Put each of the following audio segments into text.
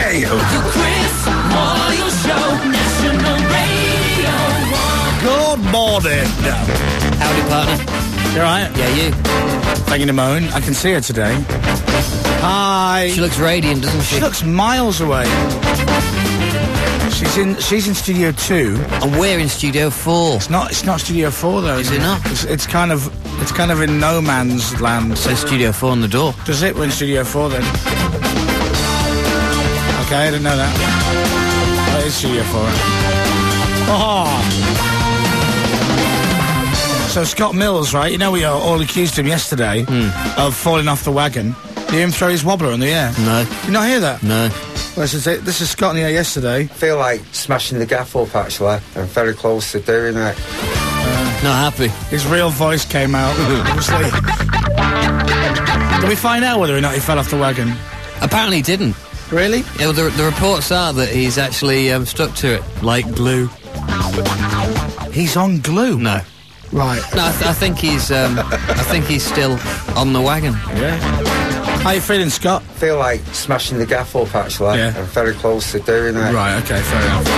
dare you? The Chris Moyle Show, National Radio 1. Good morning. Howdy, partner. You alright? Yeah, you. Thanking a moan. I can see her today. Hi. She looks radiant, doesn't she? She looks miles away. She's in Studio 2. And we're in Studio 4. It's not Studio 4 though. Is it not? It's kind of in no man's land. It says Studio 4 on the door. Does it? We're in Studio 4 then. Okay, I didn't know that. That is Studio 4. Oh. So Scott Mills, right? You know we all accused him yesterday of falling off the wagon. Did you hear him throw his wobbler in the air? No. Did you not hear that? No. Well, this is Scott in the air yesterday. I feel like smashing the gaff up, actually. I'm very close to doing it. Not happy. His real voice came out. Did we find out whether or not he fell off the wagon? Apparently he didn't. Really? Yeah, well, the reports are that he's actually stuck to it, like glue. He's on glue? No. Right. No, I think he's still on the wagon. Yeah. How you feeling, Scott? I feel like smashing the gaff up, actually. Yeah. I'm very close to doing it. Right, okay, fair enough.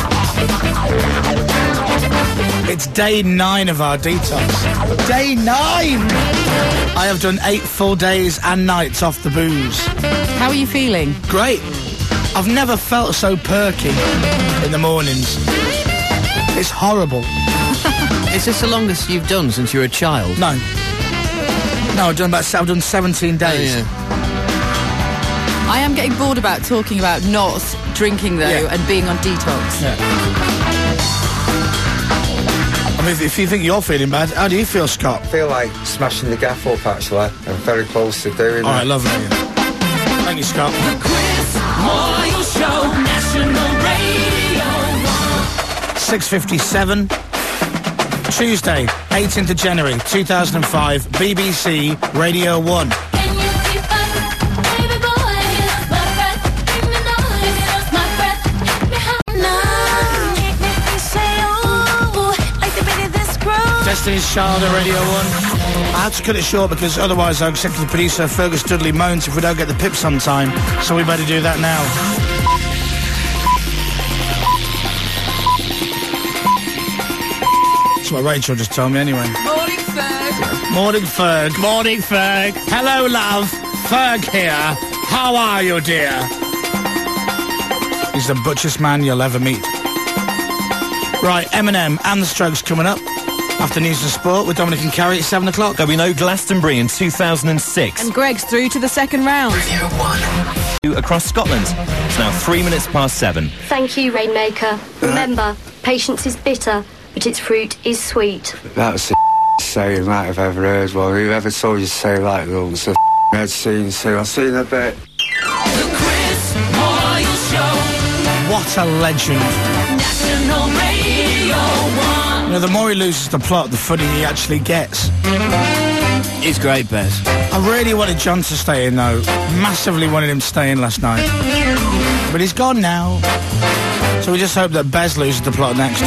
It's day 9 of our detox. Day 9! I have done 8 full days and nights off the booze. How are you feeling? Great. I've never felt so perky in the mornings. It's horrible. Is this the longest you've done since you were a child? No. No, I've done 17 days. Oh, yeah. I am getting bored about talking about not drinking, though, Yeah. and being on detox. Yeah. I mean, if you think you're feeling bad, how do you feel, Scott? I feel like smashing the gaff up, actually. I'm very close to doing it. All right, lovely. Thank you, Scott. The Chris Moyle Show, National Radio 1. 6:57. Tuesday, 18th of January, 2005, BBC Radio 1. Destiny's Child at Radio 1. I had to cut it short because otherwise our executive producer Fergus Dudley moans if we don't get the pips on time, so we better do that now. That's what Rachel just told me anyway. Morning, Ferg. Morning, Ferg. Morning, Ferg. Hello, love. Ferg here. How are you, dear? He's the butchest man you'll ever meet. Right, Eminem and the Strokes coming up. After news and sport with Dominic and Carrie at 7 o'clock. There'll be no Glastonbury in 2006. And Greg's through to the second round. Radio 1. Across Scotland. It's now 3 minutes past 7. Thank you, Rainmaker. Remember, patience is bitter, but its fruit is sweet. That's the saying that I've ever heard. Well, whoever told you to say that, it's a head scene, so I'll see you in a bit. The Chris Moyle Show, What a legend. National Radio 1. You know, the more he loses the plot, the funnier he actually gets. He's great, Bez. I really wanted John to stay in, though. Massively wanted him to stay in last night. But he's gone now. So we just hope that Bez loses the plot next.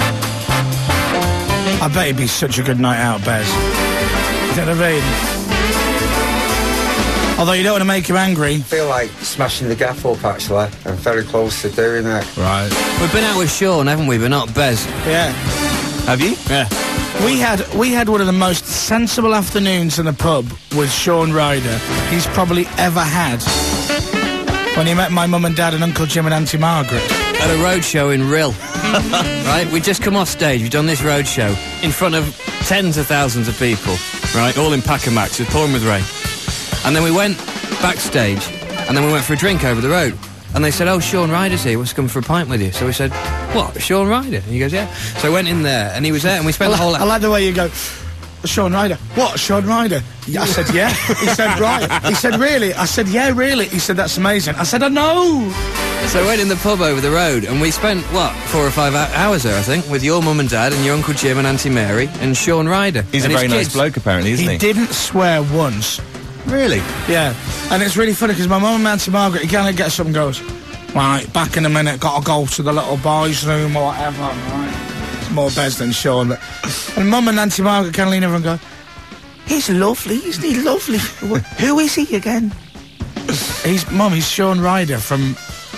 I bet it'd be such a good night out, Bez. You know what I mean? Although you don't want to make him angry. I feel like smashing the gaff up, actually. I'm very close to doing it. Right. We've been out with Sean, haven't we? But not Bez. Yeah. Have you? Yeah. We had one of the most sensible afternoons in the pub with Sean Ryder he's probably ever had. When he met my mum and dad and Uncle Jim and Auntie Margaret. At a road show in Rill. Right? We'd just come off stage, we'd done this road show in front of tens of thousands of people. Right? All in Pack-a-Macs, with pouring with rain. And then we went backstage, and then we went for a drink over the road. And they said, oh, Sean Ryder's here, wants to come for a pint with you. So we said, what, Sean Ryder? And he goes, yeah. So I went in there, and he was there, and we spent the whole... I like the way you go, Sean Ryder. What, Sean Ryder? Yeah, I said, yeah. He said, right. He said, really? I said, yeah, really. He said, that's amazing. I said, I know. So I went in the pub over the road, and we spent, 4 or 5 hours there, I think, with your mum and dad and your Uncle Jim and Auntie Mary and Sean Ryder. He's a very nice bloke, apparently, isn't he? He didn't swear once. Really? Yeah. And it's really funny, because my mum and Auntie Margaret, he kind of gets up and goes, right, back in a minute, got to go to the little boys' room or whatever, right? It's more Bez than Sean, but... And Mum and Auntie Margaret kind of lean over and go, he's lovely, isn't he lovely? Who is he again? He's Sean Ryder from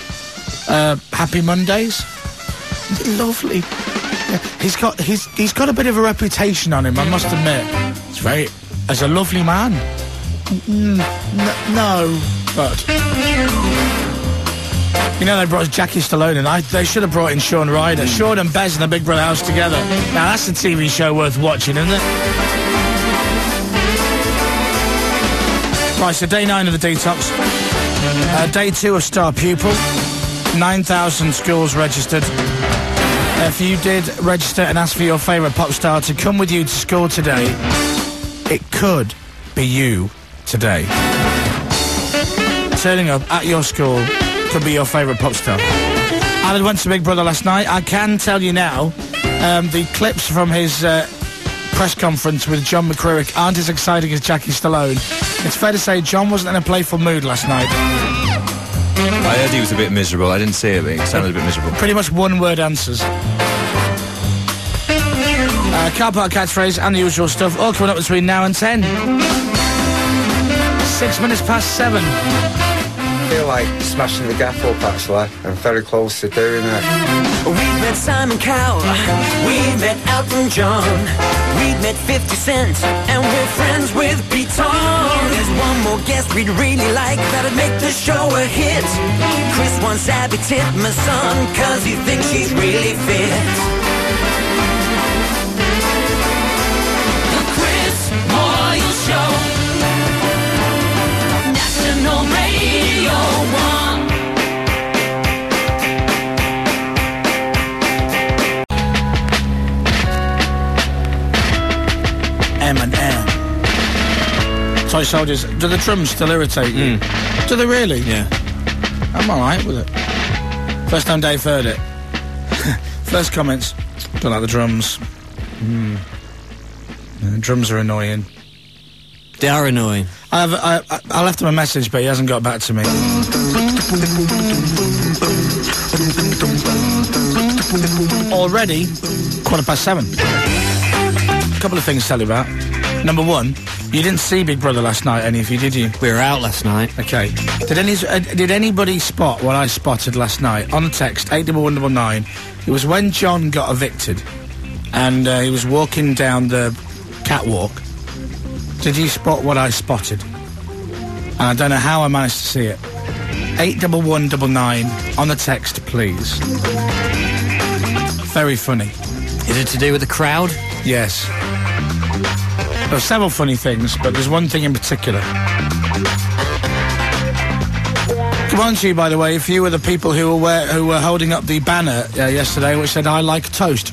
Happy Mondays. Lovely. Yeah, he's got a bit of a reputation on him, I must admit. As a lovely man. No, but... You know, they brought Jackie Stallone in. They should have brought in Sean Ryder. Sean and Bez in the Big Brother house together. Now, that's a TV show worth watching, isn't it? Right, so day 9 of the detox. Day 2 of Star Pupil. 9,000 schools registered. If you did register and ask for your favourite pop star to come with you to school today, it could be you today. Turning up at your school could be your favourite pop star. Alan went to Big Brother last night. I can tell you now, the clips from his press conference with John McCririck aren't as exciting as Jackie Stallone. It's fair to say John wasn't in a playful mood last night. I heard he was a bit miserable. I didn't see it, but he sounded a bit miserable. Pretty much one-word answers. Car park catchphrase and the usual stuff, all coming up between now and 10. 6 minutes past 7. I feel like smashing the gaff up, actually. I'm very close to doing it. We met Simon Cowell, we met Elton John, we met 50 Cent, and we're friends with Pete Tong. There's one more guest we'd really like that'd make the show a hit. Chris wants Abby Titmuson, cause he thinks she's really fit. The Chris Moyle Show, National Radio 1. M&M. Toy Soldiers. Do the drums still irritate you? Do they really? Yeah. I'm alright with it. First time Dave heard it. First comments. Don't like the drums. Drums are annoying. They are annoying. I left him a message, but he hasn't got back to me. Already, 7:15. A couple of things to tell you about. Number one, you didn't see Big Brother last night, any of you, did you? We were out last night. Okay. Did anybody spot what I spotted last night? On the text, 81199, it was when John got evicted, and he was walking down the catwalk. Did you spot what I spotted? And I don't know how I managed to see it. 81199 on the text, please. Very funny. Is it to do with the crowd? Yes. There are several funny things, but there's one thing in particular. Come on to you, by the way, if you were the people who were holding up the banner yesterday which said, I like toast.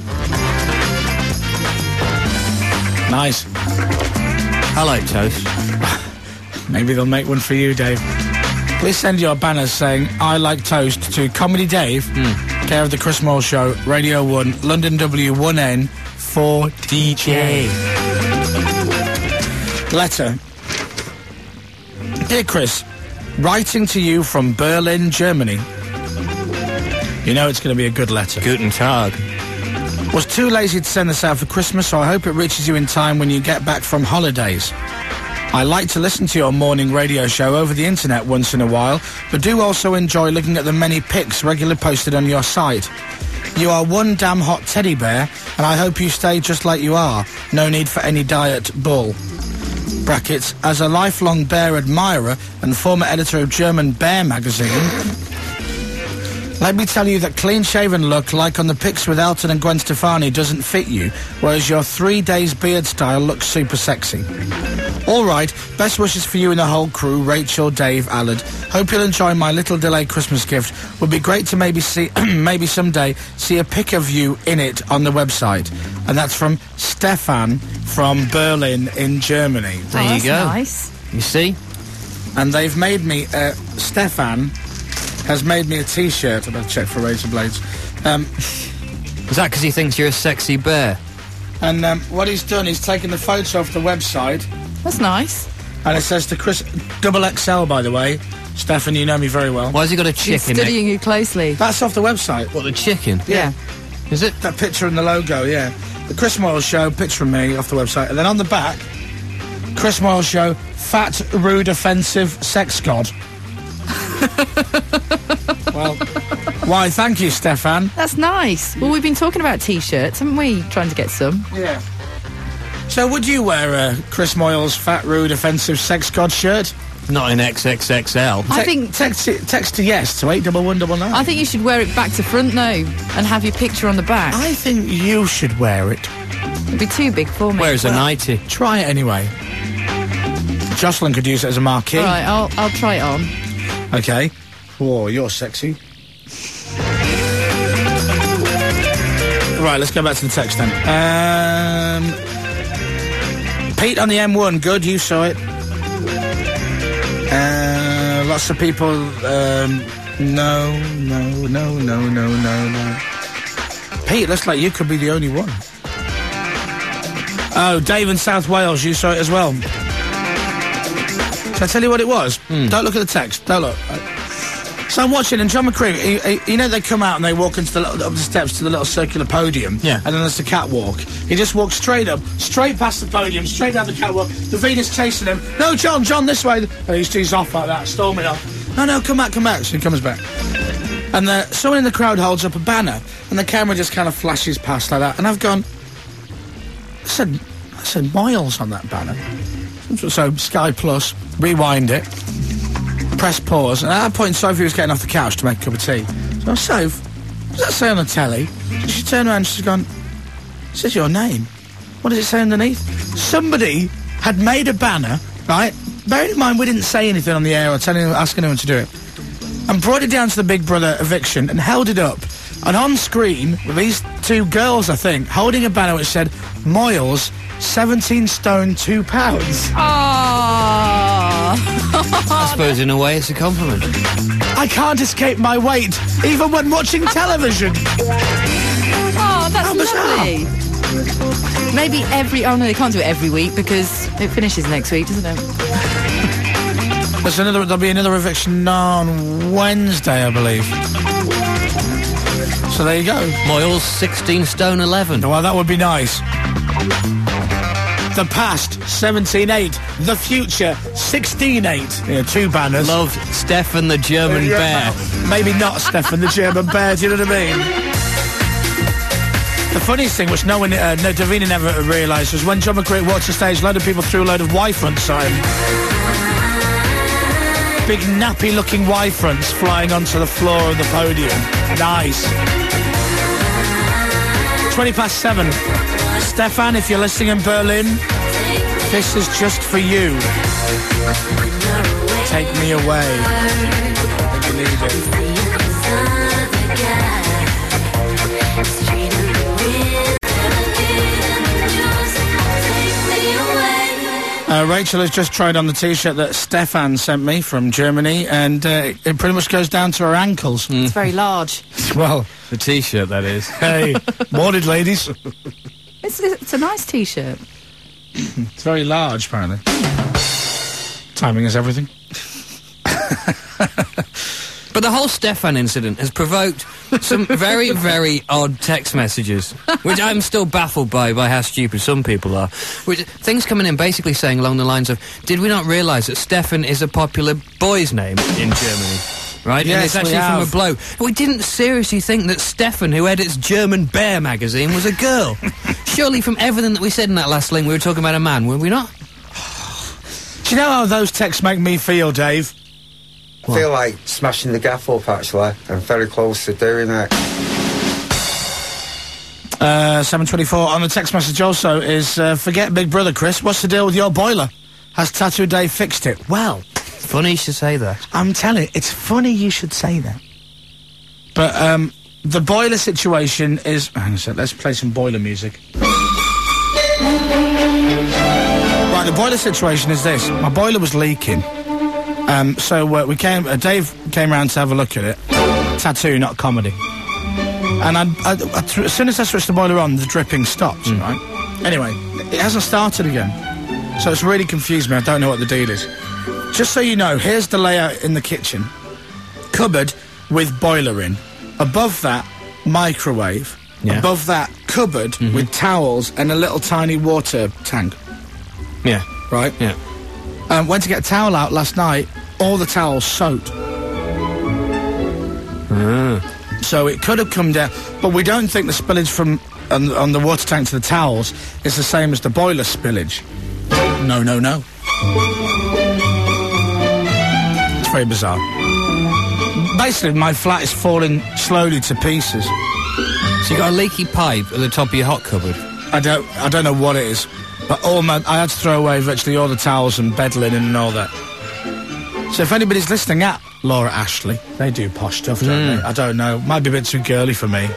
Nice. I like toast. Maybe they'll make one for you, Dave. Please send your banners saying, I like toast to Comedy Dave, care of the Chris Moyle Show, Radio 1, London W1N, 4DJ. Letter. Dear Chris, writing to you from Berlin, Germany. You know it's going to be a good letter. Guten Tag. Was too lazy to send this out for Christmas, so I hope it reaches you in time when you get back from holidays. I like to listen to your morning radio show over the internet once in a while, but do also enjoy looking at the many pics regularly posted on your site. You are one damn hot teddy bear, and I hope you stay just like you are. No need for any diet bull. Brackets, as a lifelong bear admirer and former editor of German Bear magazine, let me tell you that clean-shaven look like on the pics with Elton and Gwen Stefani doesn't fit you, whereas your 3 days beard style looks super sexy. All right, best wishes for you and the whole crew, Rachel, Dave, Allard. Hope you'll enjoy my little delayed Christmas gift. Would be great to maybe see, maybe someday, see a pic of you in it on the website. And that's from Stefan from Berlin in Germany. There you go. Nice. You see? And they've made me, Stefan has made me a T-shirt. I better check for razor blades. Is that because he thinks you're a sexy bear? And what he's done, he's taken the photo off the website, That's nice. and it says to Chris, XXL, by the way. Stefan, you know me very well. Why has he got a He's chicken? studying you closely. That's off the website. What, the chicken? Yeah. Is it? That picture and the logo, yeah. The Chris Moyle Show, picture of me off the website. And then on the back, Chris Moyle Show, fat, rude, offensive, sex god. Well, Why, thank you, Stefan. That's nice. Well, we've been talking about T-shirts, haven't we? Trying to get some. Yeah. So would you wear a Chris Moyles fat, rude, offensive sex god shirt? Not in XXXL. I think Text to yes to 81199. I think you should wear it back to front though, and have your picture on the back. I think you should wear it. It'd be too big for me. Where's a nightie? Try it anyway. Jocelyn could use it as a marquee. All right, I'll try it on. Okay. Whoa, you're sexy. Right, let's go back to the text then. Pete on the M1, good, you saw it. Lots of people, no. Pete, looks like you could be the only one. Oh, Dave in South Wales, you saw it as well. Shall I tell you what it was? Don't look at the text, don't look. So I'm watching, and John McCreary, you know, they come out and they walk into up the steps to the little circular podium. Yeah. And then there's the catwalk. He just walks straight up, straight past the podium, straight down the catwalk. Davina's chasing him. No, John, this way. And he's off like that, storming off. No, come back. So he comes back. And someone in the crowd holds up a banner, and the camera just kind of flashes past like that. And I've gone, I said Moyles on that banner. So Sky Plus, rewind it. Press pause, and at that point Sophie was getting off the couch to make a cup of tea. So, Soph, what does that say on the telly? So she turned around and she's gone, it says your name. What does it say underneath? Somebody had made a banner, right? Bearing in mind we didn't say anything on the air or asking anyone to do it, and brought it down to the Big Brother eviction and held it up. And on screen, with these two girls, I think, holding a banner which said, Moyles, 17 stone, 2 pounds. I suppose in a way it's a compliment. I can't escape my weight, even when watching television. Oh, that's lovely. Maybe no, they can't do it every week because it finishes next week, doesn't it? There'll be another eviction on Wednesday, I believe. So there you go. Moyles, 16 stone 11. Well, that would be nice. The past, 17.8. The future, 16.8. Yeah, 2 banners. Love Stefan the German bear. Maybe not Stefan the German bear, do you know what I mean? The funniest thing, which Davina never realised, was when John McCreary walked the stage, a load of people threw a load of Y-fronts at him. Big nappy-looking Y-fronts flying onto the floor of the podium. Nice. 7:20. Stefan, if you're listening in Berlin, this is just for you. Take me away. I think you need it. Rachel has just tried on the T-shirt that Stefan sent me from Germany, and it pretty much goes down to her ankles. It's very large. Well, The T-shirt, that is. hey, morning, ladies. It's a nice T-shirt. It's very large, apparently. Timing is everything. But the whole Stefan incident has provoked some very, very odd text messages, which I'm still baffled by how stupid some people are. Things coming in basically saying along the lines of, did we not realise that Stefan is a popular boy's name in Germany? Right? Yes, and it's actually we from have. a bloke. We didn't seriously think that Stefan, who edits German Bear magazine, was a girl. Surely from everything that we said in that last link, we were talking about a man, were we not? Do you know how those texts make me feel, Dave? I feel like smashing the gaff up, actually. I'm very close to doing it. 7:24 on the text message also is, forget Big Brother, Chris. What's the deal with your boiler? Has Tattoo Dave fixed it? Well, Funny you should say that. I'm telling you, it's funny you should say that. But, the boiler situation is... Hang on a sec, let's play some boiler music. Right, the boiler situation is this. My boiler was leaking. So Dave came round to have a look at it. Tattoo, not comedy. And as soon as I switched the boiler on, the dripping stopped, right? Anyway, it hasn't started again. So it's really confused me. I don't know what the deal is. Just so you know, here's the layout in the kitchen. Cupboard with boiler in. Above that, microwave. Yeah. Above that, cupboard with towels and a little tiny water tank. Yeah. Right? Yeah. Went to get a towel out last night. All the towels soaked. So it could have come down, but we don't think the spillage from on the water tank to the towels is the same as the boiler spillage. No. It's very bizarre. Basically, my flat is falling slowly to pieces. So you got a leaky pipe at the top of your hot cupboard? I don't know what it is, but I had to throw away virtually all the towels and bed linen and all that. So if anybody's listening at Laura Ashley, they do posh stuff, don't they? I don't know. Might be a bit too girly for me.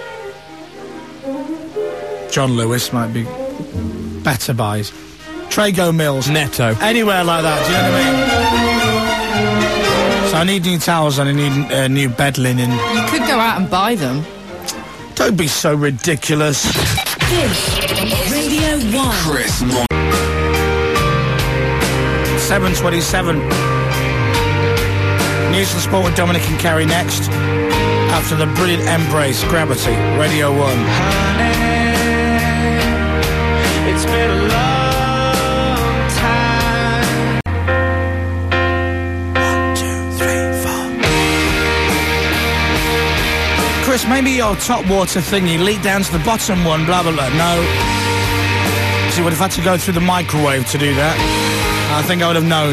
John Lewis might be better buys. Trago Mills. Netto. Anywhere like that, do you know what I mean? So I need new towels and I need new bed linen. You could go out and buy them. Don't be so ridiculous. This Radio 1. Chris Moore. 7:27. News and sport with Dominic and Kerry next. After the brilliant Embrace, Gravity, Radio 1. It's been a long time. 1, 2, 3, 4. Chris, maybe your top water thingy leaked down to the bottom one, blah, blah, blah. No. So you would have had to go through the microwave to do that. I think I would have known.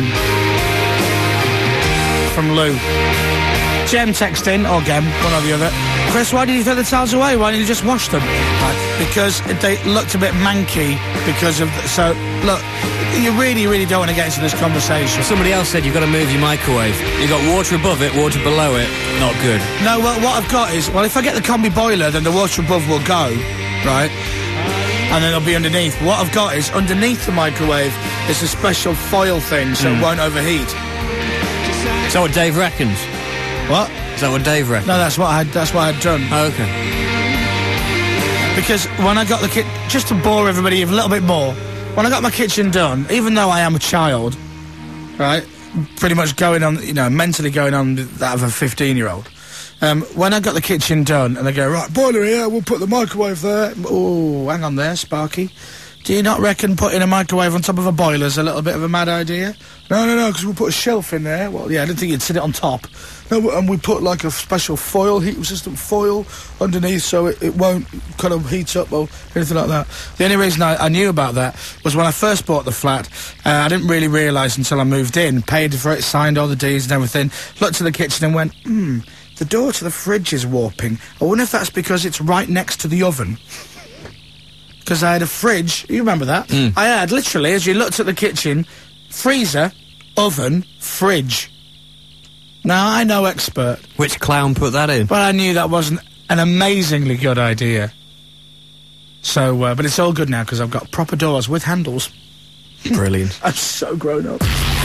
From Lou. Jem text in, or Gem, one or the other. Chris, why did you throw the towels away? Why didn't you just wash them? Because they looked a bit manky because of... So, look, you really, really don't want to get into this conversation. Somebody else said you've got to move your microwave. You've got water above it, water below it. Not good. No, well, what I've got is... Well, if I get the combi boiler, then the water above will go, right? And then it'll be underneath. What I've got is, underneath the microwave, is a special foil thing so it won't overheat. Is that what Dave reckons? What? Is that what Dave reckons? No, that's what I'd done. Oh, okay. Because when I got the kitchen, just to bore everybody a little bit more, when I got my kitchen done, even though I am a child, right, pretty much going on, mentally going on that of a 15-year-old, when I got the kitchen done, and they go, right, boiler here, we'll put the microwave there. Oh, hang on there, Sparky. Do you not reckon putting a microwave on top of a boiler is a little bit of a mad idea? No, because we'll put a shelf in there. Well, yeah, I didn't think you'd sit it on top. No, and we put like a special foil, heat-resistant foil underneath so it won't kind of heat up or anything like that. The only reason I knew about that was when I first bought the flat, I didn't really realise until I moved in, paid for it, signed all the deeds and everything, looked at the kitchen and went, the door to the fridge is warping. I wonder if that's because it's right next to the oven. Because I had a fridge, you remember that? I had, literally, as you looked at the kitchen, freezer, oven, fridge. Now, I know expert. Which clown put that in? But I knew that wasn't an amazingly good idea. So, but it's all good now, because I've got proper doors with handles. Brilliant. I'm so grown up.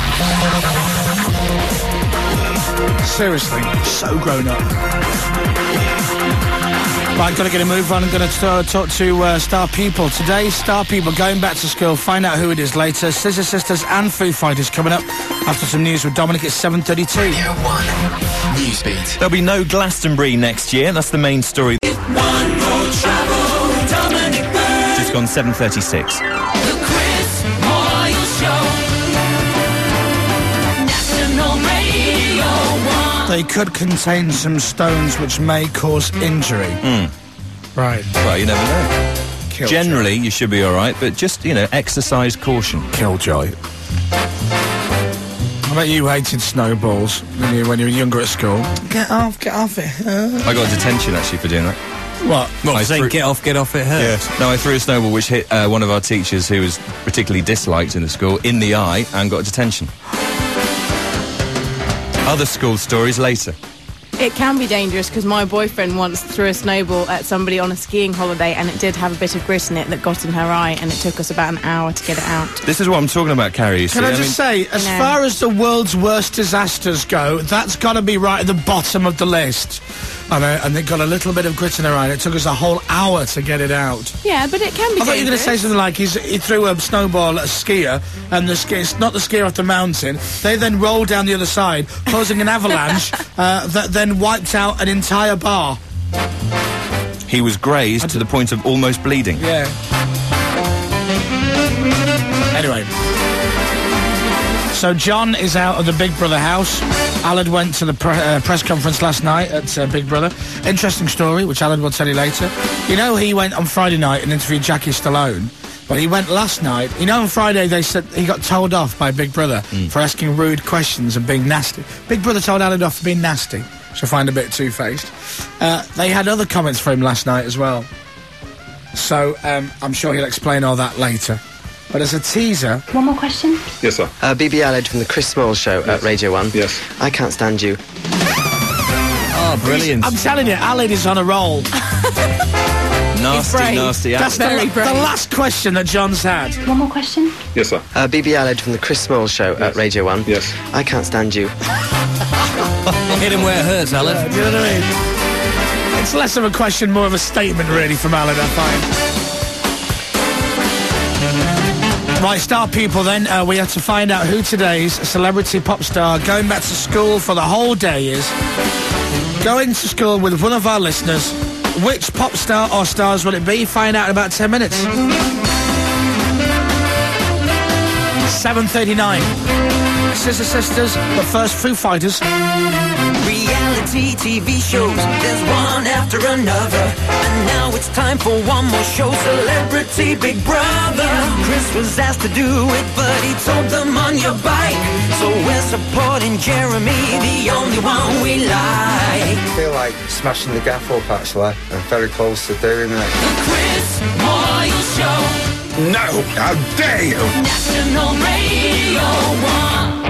Seriously, so grown up. Right, got to get a move on. I'm going to talk to Star People. Today, Star People going back to school. Find out who it is later. Scissor Sisters and Foo Fighters coming up after some news with Dominic at 7:32. Radio 1 Newsbeat. There'll be no Glastonbury next year. That's the main story. One more travel, Dominic Byrne. Just gone 7:36. The Chris Moyle Show. National Radio 1. They could contain some stones which may cause injury. Right. Well, you never know. Killjoy. Generally, you should be all right, but just, exercise caution. Killjoy. I bet you hated snowballs when you were younger at school. Get off it. I got detention, actually, for doing that. What? Well, saying get off, it hurts. Yes. No, I threw a snowball which hit one of our teachers who was particularly disliked in the school in the eye and got detention. Other school stories later. It can be dangerous because my boyfriend once threw a snowball at somebody on a skiing holiday and it did have a bit of grit in it that got in her eye and it took us about an hour to get it out. This is what I'm talking about, Carrie. Can I just say, as far as the world's worst disasters go, that's got to be right at the bottom of the list. And it got a little bit of grit in her eye and it took us a whole hour to get it out. Yeah, but it can be I thought you were going to say something like he threw a snowball at a skier and it's not the skier off the mountain. They then rolled down the other side, causing an avalanche that then wiped out an entire bar. He was grazed to the point of almost bleeding. Yeah. Anyway. So John is out of the Big Brother house. Aled went to the press conference last night at Big Brother. Interesting story, which Aled will tell you later. You know, he went on Friday night and interviewed Jackie Stallone. But he went last night. You know, on Friday they said he got told off by Big Brother for asking rude questions and being nasty. Big Brother told Aled off for being nasty, which I find a bit two-faced. They had other comments for him last night as well. So I'm sure he'll explain all that later. But as a teaser... One more question? Yes, sir. BB Aled from the Chris Small Show at Radio 1. Yes. I can't stand you. Oh, brilliant. I'm telling you, Aled is on a roll. Nasty. That's the last question that John's had. One more question? Yes, sir. BB Aled from the Chris Small Show at Radio 1. Yes. I can't stand you. Hit him where it hurts, Aled. Do you know what I mean? It's less of a question, more of a statement, really, from Aled, I find. Right, star people then. We have to find out who today's celebrity pop star going back to school for the whole day is. Going to school with one of our listeners. Which pop star or stars will it be? Find out in about 10 minutes. 7:39. Scissor Sisters, but first Foo Fighters. Reality TV shows, there's one after another. And now it's time for one more show, Celebrity Big Brother. Chris was asked to do it, but he told them on your bike. So we're supporting Jeremy, the only one we like. I feel like smashing the gaff up, actually. I'm very close to doing it. The Chris Moyle Show. No! How dare you! National Radio 1.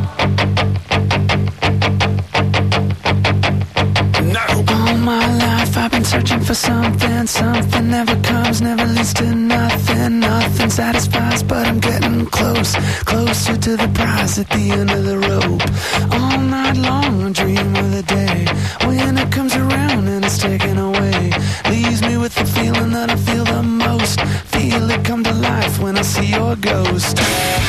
All my life I've been searching for something. Something never comes, never leads to nothing. Nothing satisfies, but I'm getting close. Closer to the prize at the end of the rope. All night long I dream of the day when it comes around and it's taken away. Leaves me with the feeling that I feel the most. Feel it come to life when I see your ghost.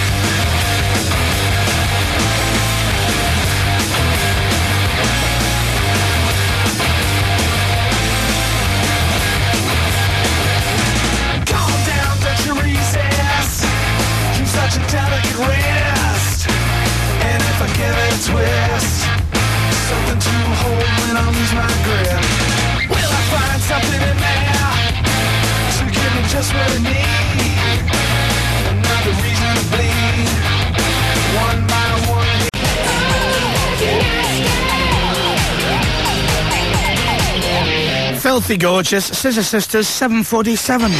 Such a delicate wrist, and if I give it a twist, something to hold when I lose my grip. Will I find something in there to give me just what I need? Another reason to bleed, one by one. Filthy Gorgeous, Scissor Sisters, 7:47.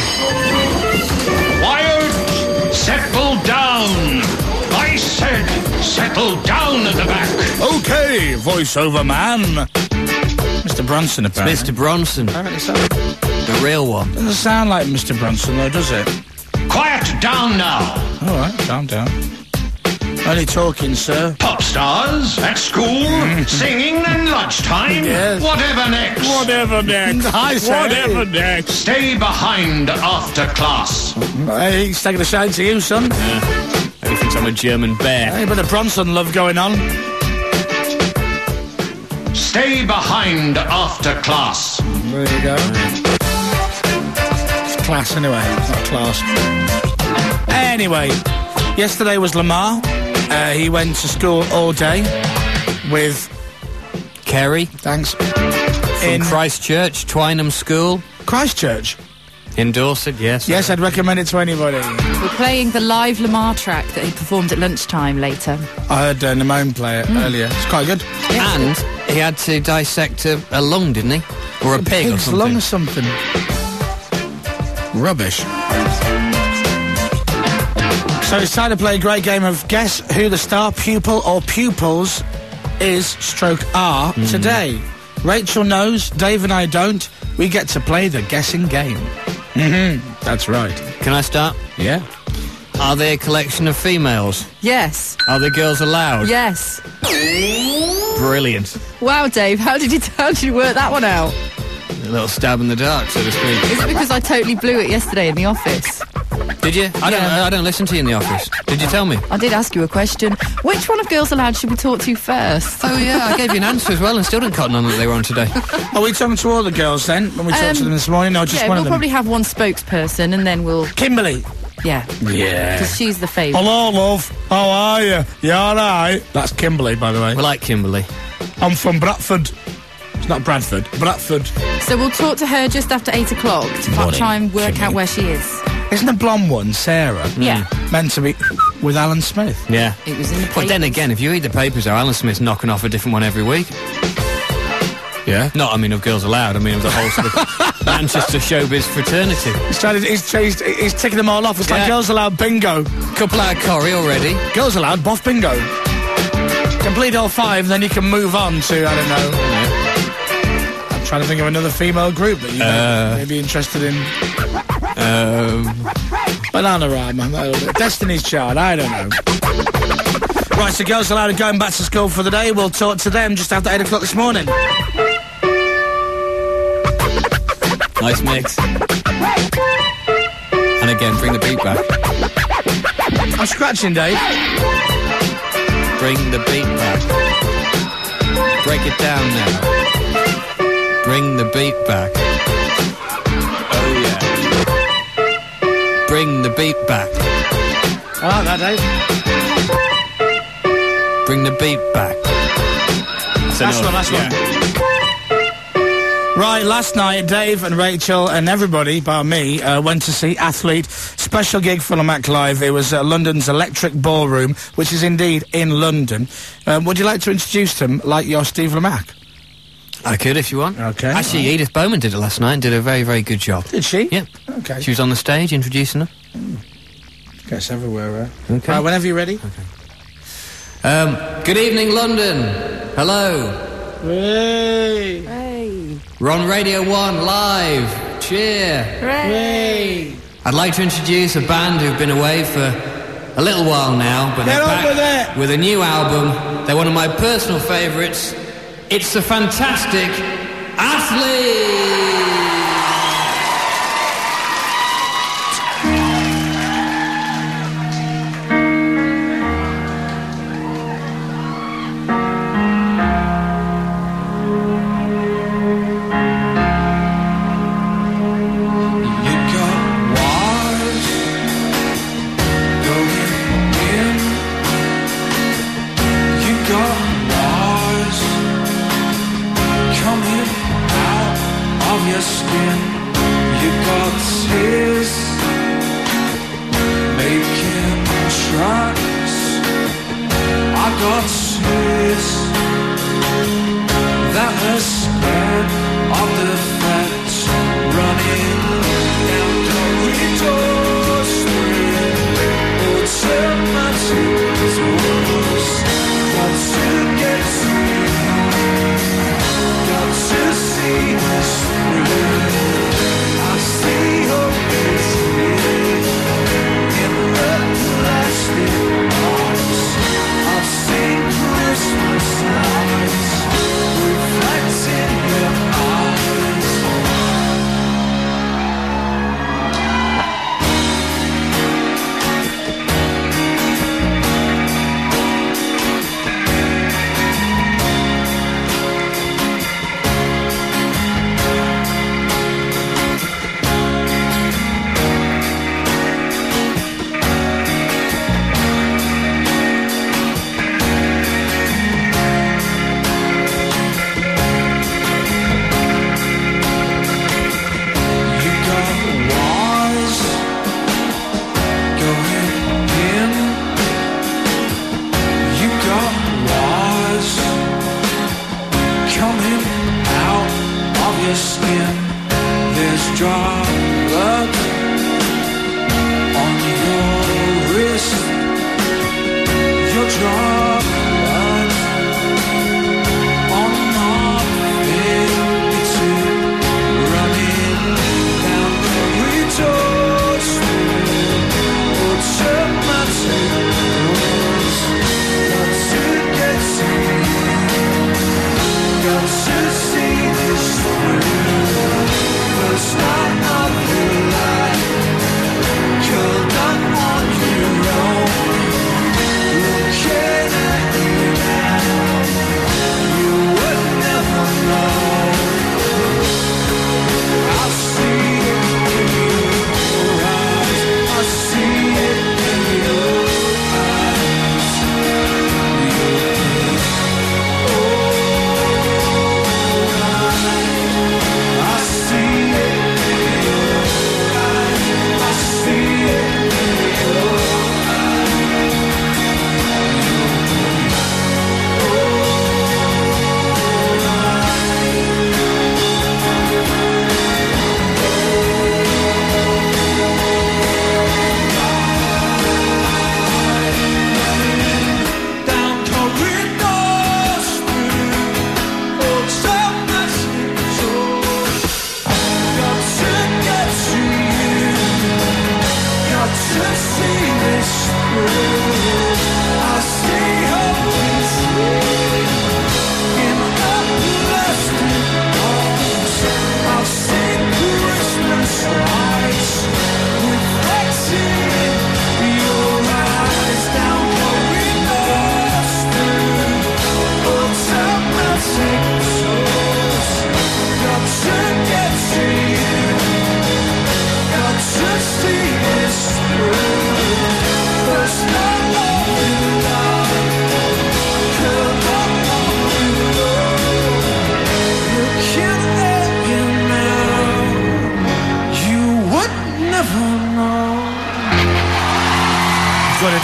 Settle down! I said, settle down at the back! Okay, voiceover man. Mr. Bronson, apparently. It's Mr. Bronson. Apparently so. The real one. Doesn't sound like Mr. Bronson, though, does it? Quiet down now! All right, calm down. Only talking, sir. Pop stars at school, singing and lunchtime. Yes. Whatever next. Whatever next. I say. Whatever next. Stay behind after class. Hey, he's taking a shine to you, son. Yeah. He thinks I'm a German bear. Hey, but the Bronson love going on. Stay behind after class. There you go. It's class anyway. It's not class. Anyway, yesterday was Lamar. He went to school all day with Kerry. Thanks. From Christchurch, Twynham School. Christchurch? In Dorset, yes. Yes, I'd recommend it to anybody. We're playing the live Lamar track that he performed at lunchtime later. I heard Namone play it earlier. It's quite good. And he had to dissect a lung, didn't he? Or a pig or pig's something. lung or something. Rubbish. So it's time to play a great game of Guess Who the Star Pupil or Pupils is stroke are today. Rachel knows, Dave and I don't. We get to play the guessing game. That's right. Can I start? Yeah. Are they a collection of females? Yes. Are the girls allowed? Yes. Brilliant. Wow, Dave, how did you work that one out? A little stab in the dark, so to speak. Is it because I totally blew it yesterday in the office? Did you? I don't listen to you in the office. Did you tell me? I did ask you a question. Which one of Girls Aloud should we talk to first? Oh, yeah, I gave you an answer as well and still didn't cotton on that they were on today. Are we talking to all the girls then, when we talked to them this morning? No, just one we'll of them? Probably have one spokesperson and then we'll... Kimberly. Yeah. Yeah. Because she's the favourite. Hello, love. How are you? You alright? That's Kimberly, by the way. We like Kimberly. I'm from Bradford. It's not Bradford. Bradford. So we'll talk to her just after 8 o'clock to try and work out where she is. Isn't the blonde one, Sarah? Yeah. Meant to be with Alan Smith? Yeah. It was in the papers. But then again, if you read the papers, though, Alan Smith's knocking off a different one every week. Yeah? Not, I mean, of Girls Aloud. I mean, of the whole sort of Manchester showbiz fraternity. He's ticking them all off. It's like Girls Aloud bingo. Couple out of Corrie already. Girls Aloud, Boff bingo. Complete all 5, then you can move on to, I don't know. Yeah. I'm trying to think of another female group that you may be interested in. Bananarama, Destiny's Child, I don't know. Right, so Girls Aloud are going back to school for the day. We'll talk to them just after 8 o'clock this morning. Nice mix. And again, bring the beat back. I'm scratching, Dave. Bring the beat back. Break it down now. Bring the beat back. Oh yeah. Bring the beat back. I like that, Dave. Bring the beat back. Last one. Right, last night, Dave and Rachel and everybody, bar me, went to see Athlete. Special gig for Mac Live. It was London's Electric Ballroom, which is indeed in London. Would you like to introduce them like you're Steve Lamacq? I could if you want. Okay. Actually, Edith Bowman did it last night and did a very, very good job. Did she? Yep. Okay. She was on the stage introducing her. Gets everywhere, Okay. Right, whenever you're ready. Okay. Good evening, London. Hello. Hey. Hey. We're on Radio 1 live. Cheer. Hey. I'd like to introduce a band who've been away for a little while now, but they're back with a new album. They're one of my personal favourites. It's the fantastic Athlete. Curled up on your own, looking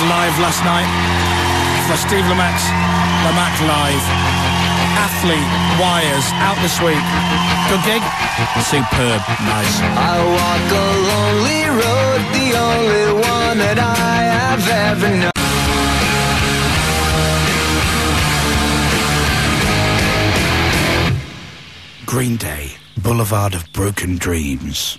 live last night for Steve Lamacq's Lamacq Live. Athlete, Wires, out this week. Good gig? Superb. Nice. I walk a lonely road, the only one that I have ever known. Green Day, Boulevard of Broken Dreams.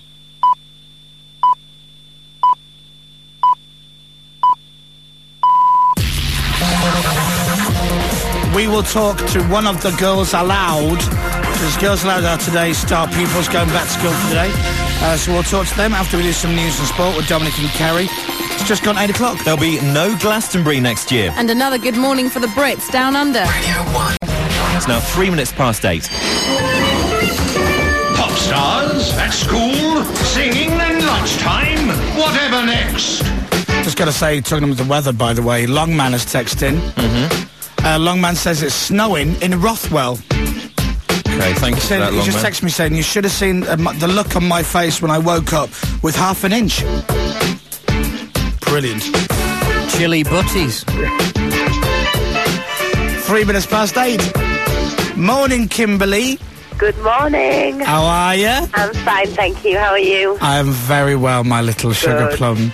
We will talk to one of the Girls Aloud, because Girls Aloud are today's star pupils going back to school for today. So we'll talk to them after we do some news and sport with Dominic and Kerry. It's just gone 8 o'clock. There'll be no Glastonbury next year. And another good morning for the Brits down under. Radio 1. It's now 3 minutes past 8. Pop stars at school, singing and lunchtime. Whatever next? Just got to say, talking about the weather, by the way, Longman has texted in. Mm-hmm. Longman says it's snowing in Rothwell. Okay, thank you for that, He just Longman. texted me saying, you should have seen the look on my face when I woke up with half an inch. Brilliant. Chilly butties. 3 minutes past 8. Morning, Kimberly. Good morning. How are you? I'm fine, thank you. How are you? I am very well, my little sugar Good. plum.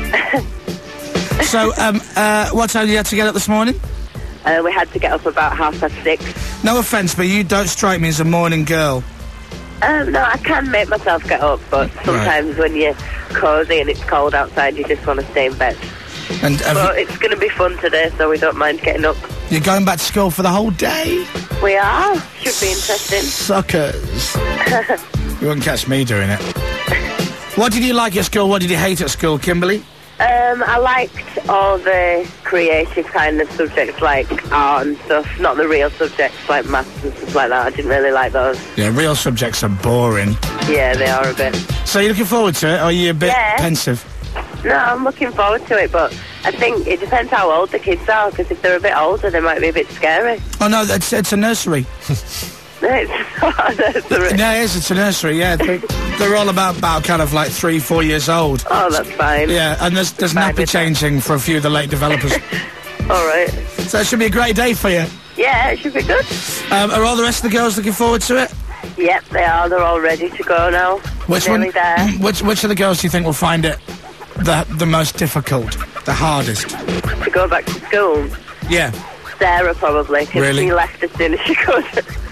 So, what time did you have to get up this morning? We had to get up about 6:30. No offence, but you don't strike me as a morning girl. No, I can make myself get up, but sometimes when you're cosy and it's cold outside, you just want to stay in bed. And but it's going to be fun today, so we don't mind getting up. You're going back to school for the whole day? We are. Should be interesting. Suckers. You won't catch me doing it. What did you like at school? What did you hate at school, Kimberly? I liked all the creative kind of subjects like art and stuff, not the real subjects like maths and stuff like that. I didn't really like those. Yeah, real subjects are boring. Yeah, they are a bit. So you're looking forward to it, or are you a bit pensive? No, I'm looking forward to it, but I think it depends how old the kids are, because if they're a bit older, they might be a bit scary. Oh, no, it's a nursery. It's not a nursery. No, it is, it's a nursery, yeah. They're all about kind of like 3-4 years old. Oh, that's fine. Yeah, and there's nappy changing for a few of the late developers. All right. So it should be a great day for you. Yeah, it should be good. Are all the rest of the girls looking forward to it? Yep, they are. They're all ready to go now. Which Nearly one? there. Which of the girls do you think will find it the most difficult, the hardest? To go back to school? Yeah. Sarah, probably, because Really? she left as soon as she could.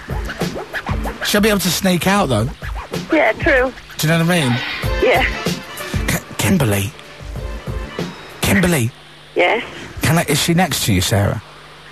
She'll be able to sneak out, though. Yeah, true. Do you know what I mean? Yeah. Kimberly. Kimberly. Yes. Is she next to you, Sarah?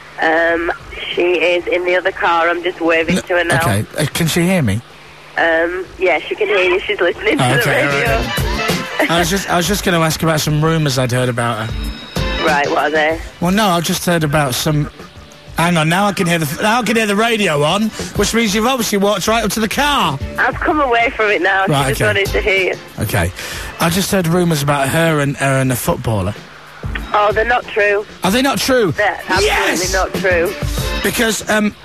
She is in the other car. I'm just waving to her now. Okay. Can she hear me? Yeah, she can hear you. She's listening to the radio. I was just going to ask about some rumours I'd heard about her. Right, what are they? Well, no, I've just heard about some. Hang on, now I can hear the radio on, which means you've obviously walked right up to the car. I've come away from it now. Right, She just okay. wanted to hear you. Okay, I just heard rumours about her and a footballer. Oh, they're not true. Are they not true? They're absolutely not true. Because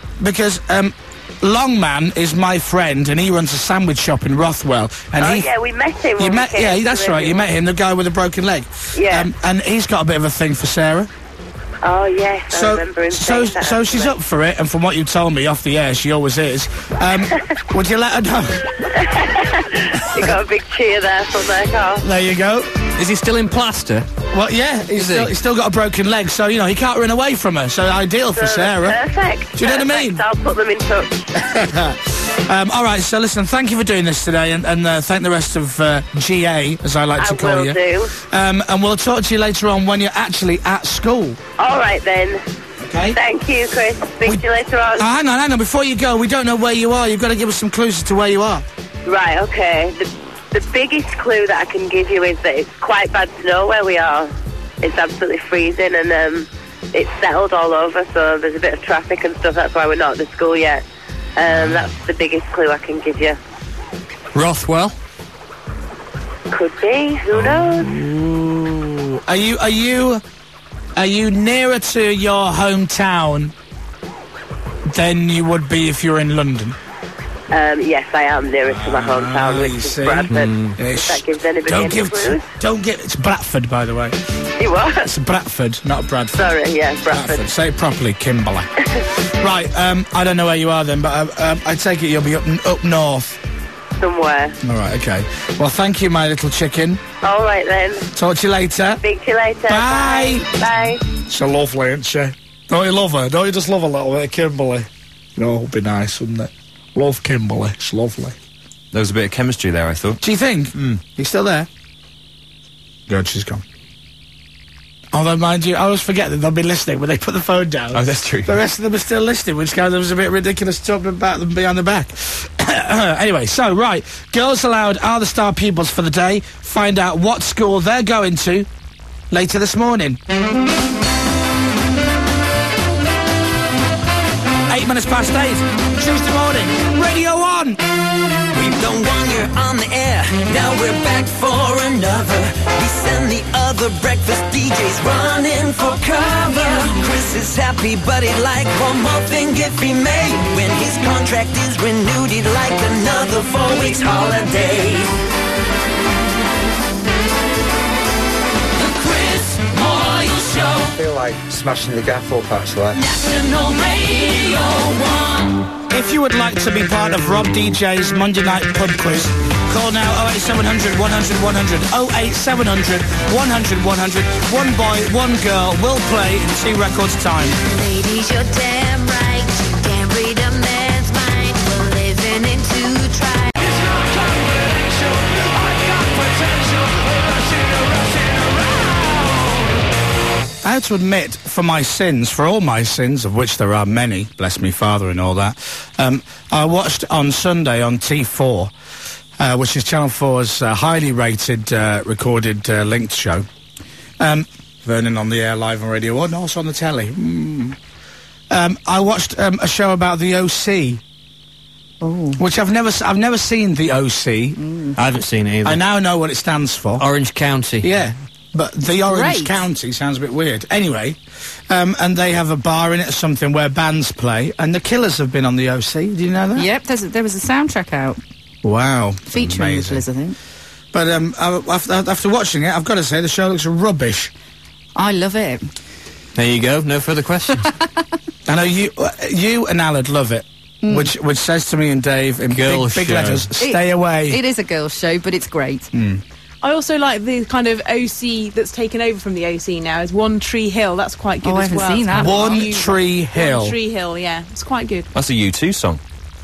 Longman is my friend, and he runs a sandwich shop in Rothwell. And yeah, we met him. You when met? we came Yeah, to that's the right. You radio. met him, the guy with the broken leg. Yeah. And he's got a bit of a thing for Sarah. Oh, yes, I remember him saying that. So she's up for it, and from what you told me off the air, she always is. Would you let her know? You got a big cheer there from their car. There you go. Is he still in plaster? Well, yeah, he's still got a broken leg, so, you know, he can't run away from her, so ideal for Sarah. Perfect. Do you know what I mean? I'll put them in touch. All right, so listen, thank you for doing this today, and thank the rest of GA, as I like to call will you. do. And we'll talk to you later on when you're actually at school. All right, then. Okay. Thank you, Chris. Speak to you later on. Hang on, before you go, we don't know where you are. You've got to give us some clues as to where you are. Right, okay. The biggest clue that I can give you is that it's quite bad snow where we are. It's absolutely freezing, and it's settled all over, so there's a bit of traffic and stuff. That's why we're not at the school yet. That's the biggest clue I can give you. Rothwell? Could be. Who knows? Ooh. Are you nearer to your hometown than you would be if you're in London? Yes, I am nearest to my hometown, which is Bradford. If that gives anybody any clues. It's Bradford, by the way. You what? It's Bradford, not Bradford. Sorry, yeah, Bradford. Say it properly, Kimberley. Right, I don't know where you are then, but I take it you'll be up north. Somewhere. All right, okay. Well, thank you, my little chicken. All right, then. Talk to you later. Speak to you later. Bye. Bye. She's lovely, isn't she? Don't you love her? Don't you just love a little bit of Kimberley? No, it'd be nice, wouldn't it? Love Kimberley. It's lovely. There was a bit of chemistry there, I thought. Do you think? You still there? Good, she's gone. Although, mind you, I always forget that they'll be listening when they put the phone down. Oh, that's true. The rest of them are still listening, which kind of was a bit ridiculous talking about them behind the back. Anyway, so, right. Girls Aloud are the star pupils for the day. Find out what school they're going to later this morning. 8 minutes past 8. Tuesday morning. Radio 1. We've done 1 year on the air, now we're back for another. We send the other breakfast DJs running for cover. Chris is happy, but he'd like one more thing if he may. When his contract is renewed, he'd like another 4 weeks holiday. The Chris Moyle Show. I feel like smashing the gaff up, actually. National Radio 1. If you would like to be part of Rob DJ's Monday Night Pub Quiz, call now 08700 100 100. 08700 100 100. One boy, one girl will play in 2 records time. Ladies, you're damn right. You can't read a man's mind. We're living in 2 tries. It's not confidential. I've got potential. Rushing around. I have to admit, for my sins, for all my sins, of which there are many, bless me father and all that, I watched on Sunday on T4, which is Channel 4's highly rated, recorded, linked show. Vernon on the air, live on Radio 1, also on the telly. I watched a show about the OC. Oh. Which I've never seen the OC. I haven't seen it either. I now know what it stands for. Orange County. Yeah. But the Orange Great. County sounds a bit weird. Anyway, and they have a bar in it or something where bands play, and the Killers have been on the OC. Do you know that? Yep, there was a soundtrack out. Wow. Featuring the Amazing. Killers, I think. But after watching it, I've got to say the show looks rubbish. I love it. There you go. No further questions. I know you and Alad love it, which says to me and Dave in Girl big show. letters, stay away. It is a girls' show, but it's great. I also like the kind of OC that's taken over from the OC now is One Tree Hill. That's quite good Oh, I as haven't well. seen It's that. kind of One new. Tree Hill. One Tree Hill, yeah. It's quite good. That's a U2 song.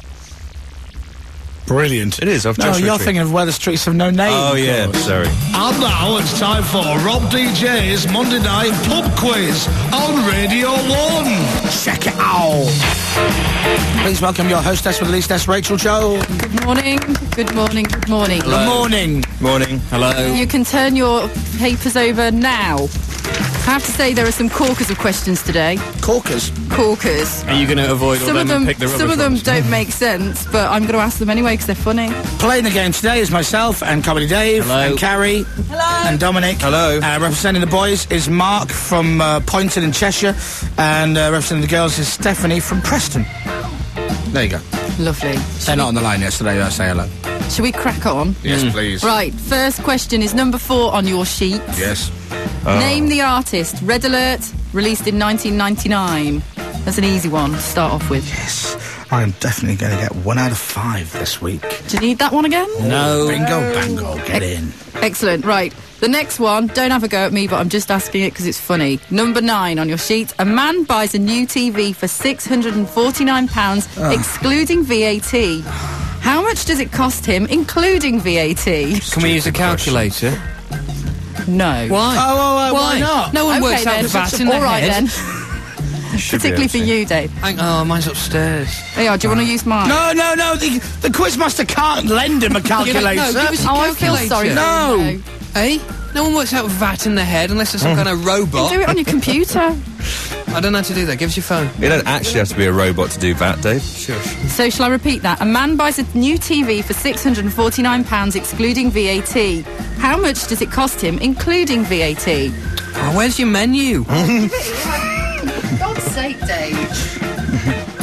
Brilliant. It is, of No, Joshua you're Tree. thinking of Where the Streets Have No Name. Oh, of yeah, course. sorry. And now it's time for Rob DJ's Monday Night Pub Quiz on Radio 1. Check it out. Please welcome your hostess with the leastess, Rachel Joe. Good morning, good morning, good morning. Good morning. Morning. Hello. You can turn your papers over now. I have to say there are some corkers of questions today. Corkers. Corkers. Are you going to avoid all Some of them and them, pick the rubbish some of them ones? don't make sense, but I'm going to ask them anyway because they're funny. Playing the game today is myself and Comedy Dave Hello. and Carrie and Dominic. Hello. Representing the boys is Mark from Poynton in Cheshire, and representing the girls is Stephanie from Preston. There you go. Lovely. They're not on the line yesterday. I say hello. Shall we crack on? Yes, please. Right, first question is number 4 on your sheet. Yes. Name the artist. Red Alert, released in 1999. That's an easy one to start off with. Yes. I am definitely going to get 1 out of 5 this week. Do you need that one again? No. Bingo, bango, get in. Excellent. Right. The next one, don't have a go at me, but I'm just asking it because it's funny. Number 9 on your sheet. A man buys a new TV for £649, excluding VAT. How much does it cost him, including VAT? Can we use a calculator? No. Why? Why not? No one Okay, works out then. the VAT in their All right, head. then. Particularly for you, Dave. Oh, mine's upstairs. Yeah, do you want to use mine? No. The quizmaster can't lend him a calculator. No, give us a Oh, I feel calculator. sorry for No. you now. Hey? No one works out VAT in their head unless there's some kind of robot. Do it on your computer. I don't know how to do that. Give us your phone. You don't actually have to be a robot to do that, Dave. Shush. So shall I repeat that? A man buys a new TV for £649, excluding VAT. How much does it cost him, including VAT? Oh, where's your menu? For God's sake, Dave.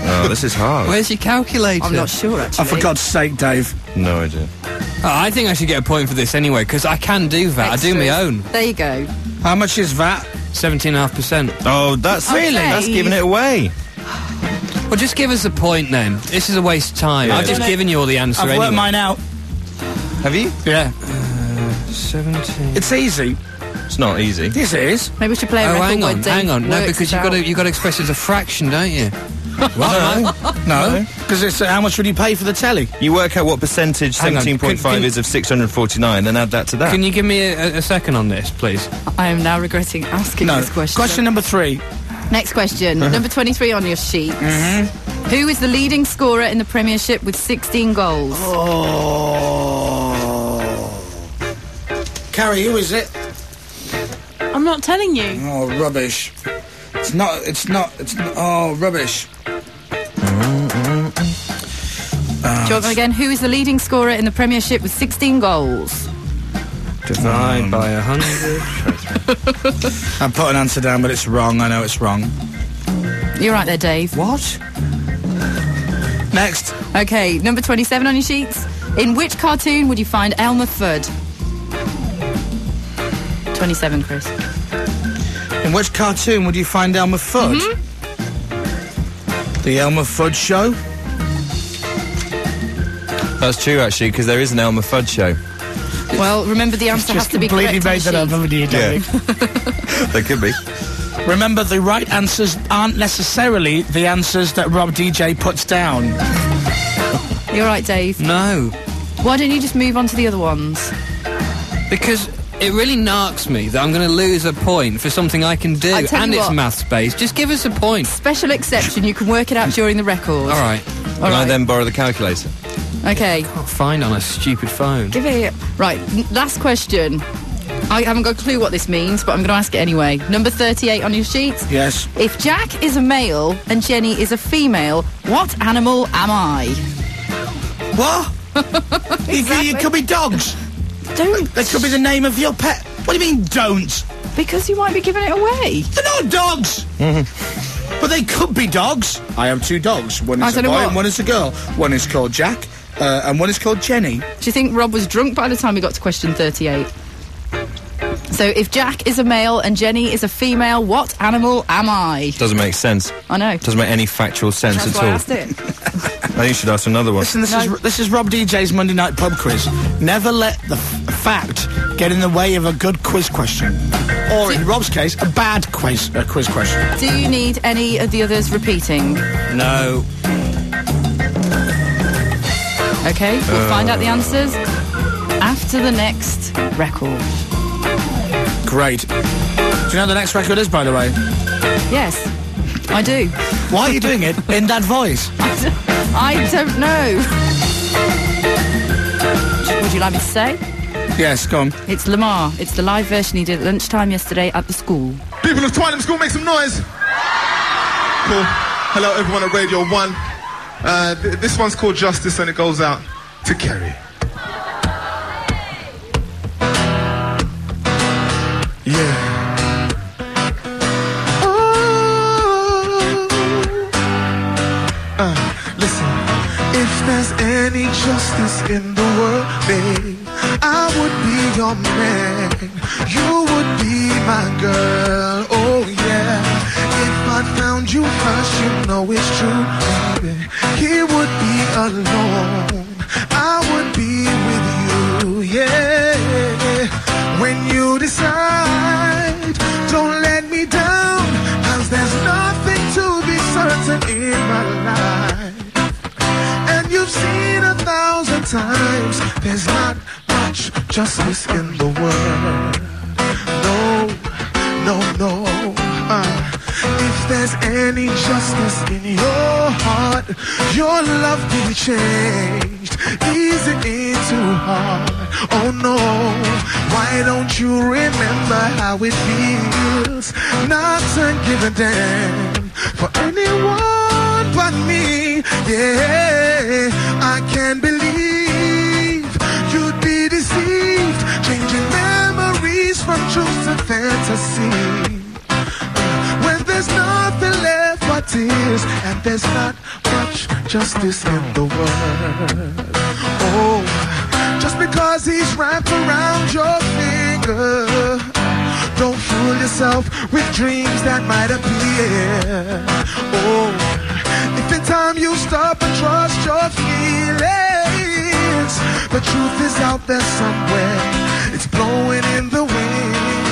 Oh, this is hard. Where's your calculator? I'm not sure, actually. Oh, for God's sake, Dave. No idea. Oh, I think I should get a point for this anyway, because I can do VAT. I do my own. There you go. How much is VAT? 17.5%. Oh, that's Really? That's giving it away. Well, just give us a point then. This is a waste of time. I've just given you all the answer I've anyway. worked mine out. Have you? Yeah. 17. It's easy. It's not easy. Yes, it is. Maybe we should play a record hang where on, Dave hang on. No, works because it you've got out. to express it as a fraction, don't you? No, because it's how much would you pay for the telly? You work out what percentage Hang on, 17.5 is of 649, then add that to that. Can you give me a second on this, please? I am now regretting asking No. this question. Question number 3. Next question. Number 23 on your sheet. Who is the leading scorer in the Premiership with 16 goals? Carrie, who is it? I'm not telling you. Oh, rubbish. It's not, oh, rubbish. Do you want them again? Who is the leading scorer in the Premiership with 16 goals? Divide by 100. I put an answer down, but it's wrong. I know it's wrong. You're right there, Dave. What? Next. Okay, number 27 on your sheets. In which cartoon would you find Elmer Fudd? 27, Chris. In which cartoon would you find Elmer Fudd? The Elmer Fudd Show? That's true, actually, because there is an Elmer Fudd show. Well, remember the answer has to be correct. Completely made that up, haven't you, Dave? There could be. Remember, the right answers aren't necessarily the answers that Rob DJ puts down. You're right, Dave. No. Why don't you just move on to the other ones? Because it really narks me that I'm going to lose a point for something I can do, I tell and you it's what. maths-based. Just give us a point. Special exception, you can work it out during the record. All right. Can I then borrow the calculator? Okay. Can't find on a stupid phone. Give it... Right, last question. I haven't got a clue what this means, but I'm going to ask it anyway. Number 38 on your sheet. Yes. If Jack is a male and Jenny is a female, what animal am I? What? You could be dogs. Don't. That could be the name of your pet. What do you mean, don't? Because you might be giving it away. They're not dogs. But they could be dogs. I have 2 dogs. One is a boy and one is a girl. One is called Jack, and one is called Jenny. Do you think Rob was drunk by the time we got to question 38? So, if Jack is a male and Jenny is a female, what animal am I? Doesn't make sense. I know. Doesn't make any factual sense That's at why I all. asked it. I think you should ask another one. Listen, this is Rob DJ's Monday Night Pub Quiz. Never let the fact get in the way of a good quiz question. Or, in Rob's case, a bad quiz question. Do you need any of the others repeating? No. Okay, we'll find out the answers after the next record. Great. Do you know the next record is, by the way? Yes, I do. Why are you doing it in that voice? I don't know. Would you like me to say? Yes, go on. It's Lamar. It's the live version he did at lunchtime yesterday at the school. People of Twynham School, make some noise. Cool. Hello, everyone at Radio 1. This one's called Justice, and it goes out to Kerry. Yeah. Listen, if there's any justice in the world, babe, I would be your man. You would be my girl. Oh yeah. If I found you first, you know it's true, baby. He would be alone. I would be with you. Yeah. When you decide, don't let me down, 'cause there's nothing to be certain in my life. And you've seen 1,000 times, there's not much justice in the world. No, no, no. If there's any justice in your heart, your love will be changed, easy into hard. Oh no, why don't you remember how it feels not to give a damn for anyone but me? Yeah, I can't believe you'd be deceived, changing memories from truth to fantasy. When there's nothing left but tears, and there's not much justice in the world. Oh, just because he's wrapped around your finger, don't fool yourself with dreams that might appear. Oh, if in time you stop and trust your feelings, the truth is out there somewhere, it's blowing in the wind.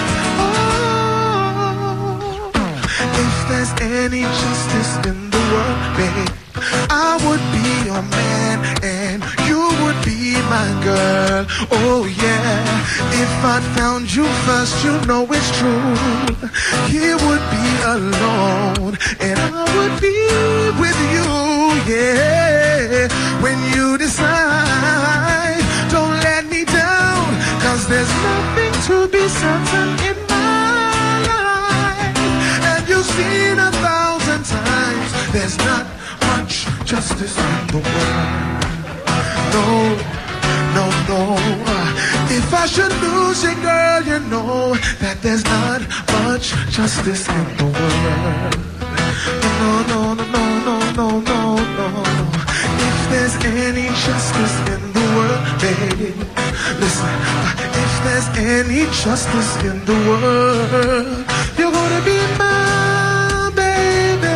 Oh, if there's any justice in the world, babe, I would be your man and you would be my girl. Oh yeah, if I found you first, you know it's true. He would be alone and I would be with you. Yeah, when you decide, don't let me down, 'cause there's nothing to be certain in my life. And you've seen 1,000 times, there's not much justice in the world. No, no, no. If I should lose you, girl, you know that there's not much justice in the world. No, no, no, no, no, no, no, no. If there's any justice in the world, baby, listen. If there's any justice in the world, you're gonna be my baby.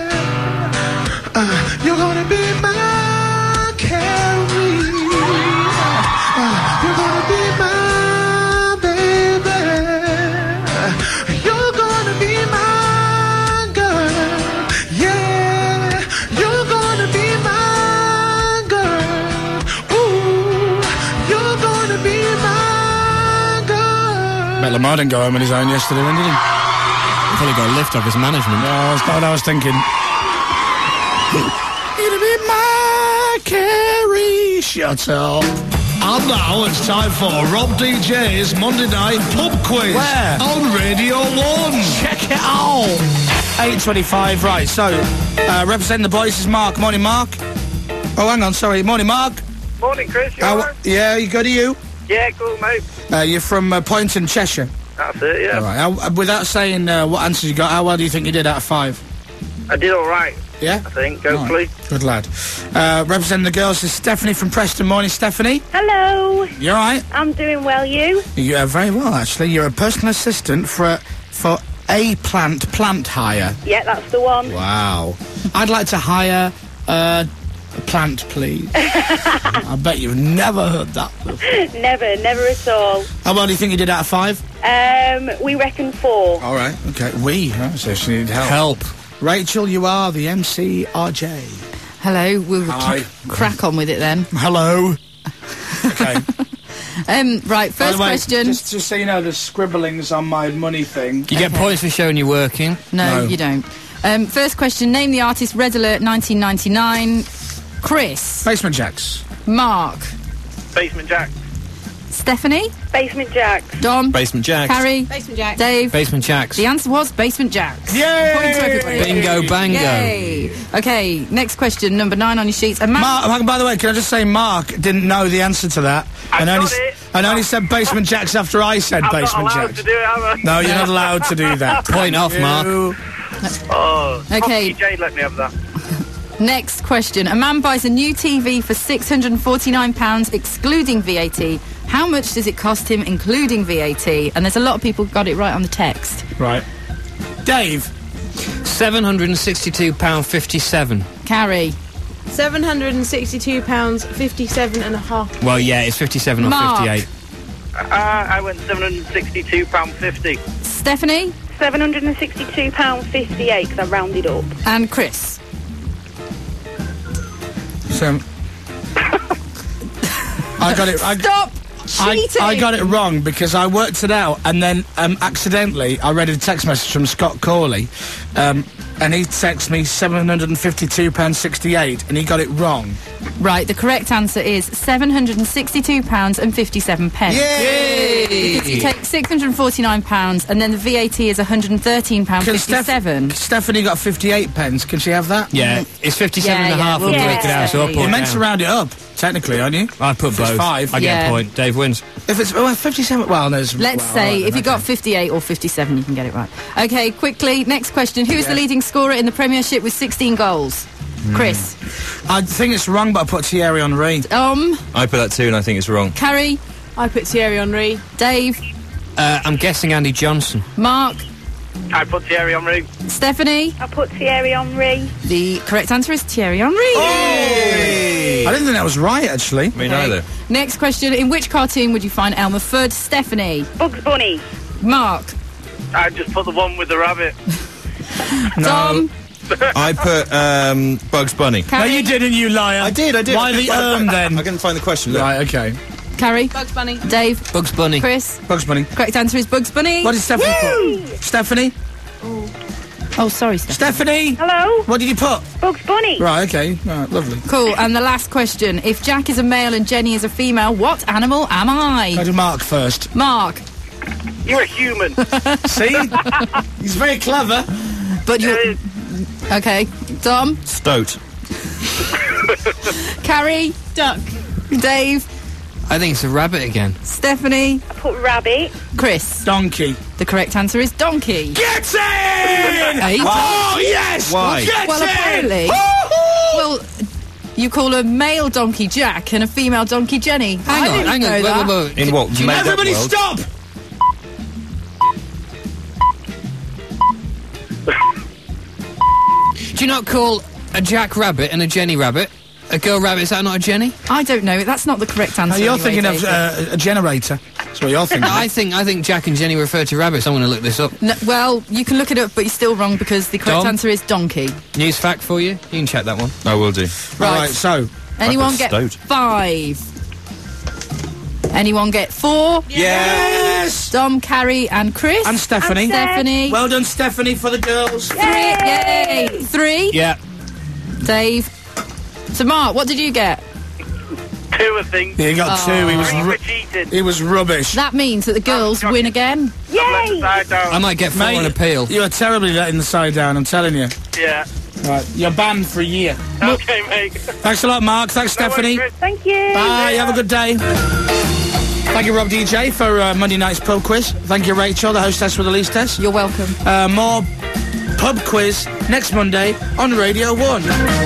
You're gonna be my Carrie. You're gonna be my baby. You're gonna be my girl. Yeah, you're gonna be my girl. Ooh, you're gonna be my girl. Bet Lamar didn't go home on his own yesterday, did he? Probably got a lift off his management. No, that's not what I was thinking. It'll be my Carrie. Shut up. And now it's time for Rob DJ's Monday Night Pub Quiz. Where? On Radio 1. Check it out. 8:25, right, so, representing the boys is Mark. Morning, Mark. Oh, hang on, sorry. Morning, Mark. Morning, Chris. You all right? Yeah, you good, are you? Yeah, cool, mate. You're from Poynton, Cheshire. That's it, yeah. All right, without saying what answers you got, how well do you think you did out of 5? I did all right. Yeah? I think, hopefully. Right. Good lad. Representing the girls is Stephanie from Preston. Morning, Stephanie. Hello. You all right? I'm doing well, you? You're very well, actually. You're a personal assistant for a plant hire. Yeah, that's the one. Wow. I'd like to hire a plant, please. I bet you've never heard that before. Never at all. How well do you think you did out of 5? We reckon 4. All right, okay. So she needed help. Rachel, you are the MC RJ. Hello, we'll Hi. crack on with it then. Hello. Okay. Right, first By the way, question. Just so you know, there's scribblings on my money thing. You get points for showing you're working. No, you don't. First question, name the artist Red Alert 1999. Chris. Basement Jacks. Mark. Basement Jack. Stephanie. Basement Jacks. Dom. Basement Jacks. Carrie. Basement Jacks. Dave. Basement Jacks. The answer was Basement Jacks. Yay! Points for everybody. Bingo bango. Yay! Okay, next question, number 9 on your sheets. A man. Mark, by the way, can I just say Mark didn't know the answer to that. And only said Basement Jacks after I said Basement I'm not allowed Jacks. to do it, am I? No, you're not allowed to do that. Point off, Mark. Oh, Okay. DJ, let me have that. Next question. A man buys a new TV for £649, excluding VAT. How much does it cost him, including VAT? And there's a lot of people got it right on the text. Right. Dave. £762.57. Carrie. £762.57.5. Well, yeah, it's 57 Mark. or 58. I went £762.50. Stephanie. £762.58, because I rounded up. And Chris. So, I got it. Stop cheating. I got it wrong because I worked it out and then accidentally I read a text message from Scott Corley and he texted me £752.68 and he got it wrong. Right, the correct answer is £762.57. Yay! Because you take £649 and then the VAT is £113.57. Stephanie got 58 pence. Can she have that? Yeah, it's 57 and a Yeah, half we'll when we do work it out, so I'll it. put You're it meant to down. round it up, technically, aren't you? I put If it's both. 5. I get Yeah. a point. Dave wins. If it's 57, well, there's... Let's well, say right, if you okay. got 58 or 57, you can get it right. Okay, quickly, next question. Who is the leading scorer in the Premiership with 16 goals? Chris. I think it's wrong, but I put Thierry Henry. I put that too, and I think it's wrong. Carrie. I put Thierry Henry. Dave. I'm guessing Andy Johnson. Mark. I put Thierry Henry. Stephanie. I put Thierry Henry. The correct answer is Thierry Henry. I didn't think that was right, actually. Me neither. Next question. In which cartoon would you find Elmer Fudd? Stephanie. Bugs Bunny. Mark. I just put the one with the rabbit. Tom. I put Bugs Bunny. No, you didn't, you liar. I did. Why the then? I couldn't find the question. Look. Right, okay. Carrie. Bugs Bunny. Dave. Bugs Bunny. Chris. Bugs Bunny. Correct answer is Bugs Bunny. What did Stephanie put? Stephanie? Oh, sorry, Stephanie. Stephanie? Hello? What did you put? Bugs Bunny. Right, okay. Right, lovely. Cool. And the last question. If Jack is a male and Jenny is a female, what animal am I? Go to Mark first. Mark. You're a human. See? He's very clever. But you're... Okay. Tom. Stoat. Carrie. Duck. Dave. I think it's a rabbit again. Stephanie. I put rabbit. Chris. Donkey. The correct answer is donkey. Get in! Hey, Oh, yes! Why? Get well, in! apparently... Well, you call a male donkey Jack and a female donkey Jenny. Hang on. Wait. In what? Made up Everybody world? stop! Do you not call a Jack rabbit and a Jenny rabbit? A girl rabbit, is that not a Jenny? I don't know. That's not the correct answer. You're anyway, thinking of David. a generator. That's what you're thinking. I think Jack and Jenny refer to rabbits. I'm going to look this up. No, well, you can look it up, but you're still wrong because the correct Dom? answer is donkey. News fact for you. You can check that one. I will do. Right, so... Anyone get Stoat. 5? Anyone get 4? Yes! Dom, Carrie and Chris. And Stephanie. And Stephanie. Well done, Stephanie, for the girls. 3. Yay! 3. Yeah. Dave. So, Mark, what did you get? 2, I think. Yeah, he got 2. He was rubbish. That means that the girls win again. Yay! I might get 4 on appeal. You are terribly letting the side down, I'm telling you. Yeah. Right, you're banned for a year. Okay, mate. Thanks a lot, Mark. Thanks, Stephanie. Thank you. Bye, have a good day. Thank you, Rob DJ, for Monday night's pub quiz. Thank you, Rachel, the hostess with the leastess. You're welcome. More pub quiz next Monday on Radio 1.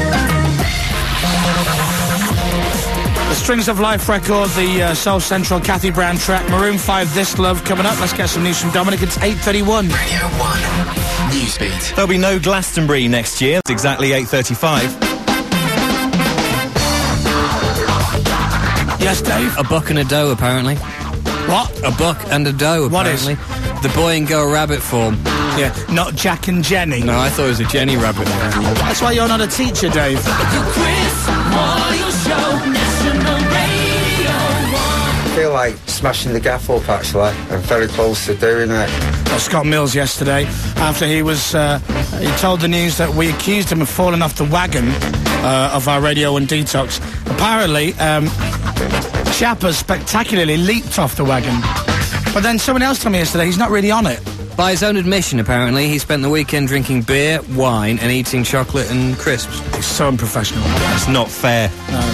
The Strings of Life record, the Soul Central Cathy Brown track, Maroon 5, This Love, coming up. Let's get some news from Dominic. It's 8:31. Radio 1. Newsbeat. There'll be no Glastonbury next year. It's exactly 8:35. Yes, Dave? A buck and a doe, apparently. What? A buck and a doe, What is? apparently. The boy and girl rabbit form. Yeah, not Jack and Jenny. No, I thought it was a Jenny rabbit. That's why you're not a teacher, Dave. I feel like smashing the gaff up, actually. I'm very close to doing it. Well, Scott Mills yesterday, after he was, he told the news that we accused him of falling off the wagon of our Radio 1 Detox. Apparently, Chapper spectacularly leaped off the wagon. But then someone else told me yesterday he's not really on it. By his own admission, apparently, he spent the weekend drinking beer, wine, and eating chocolate and crisps. It's so unprofessional. That's not fair.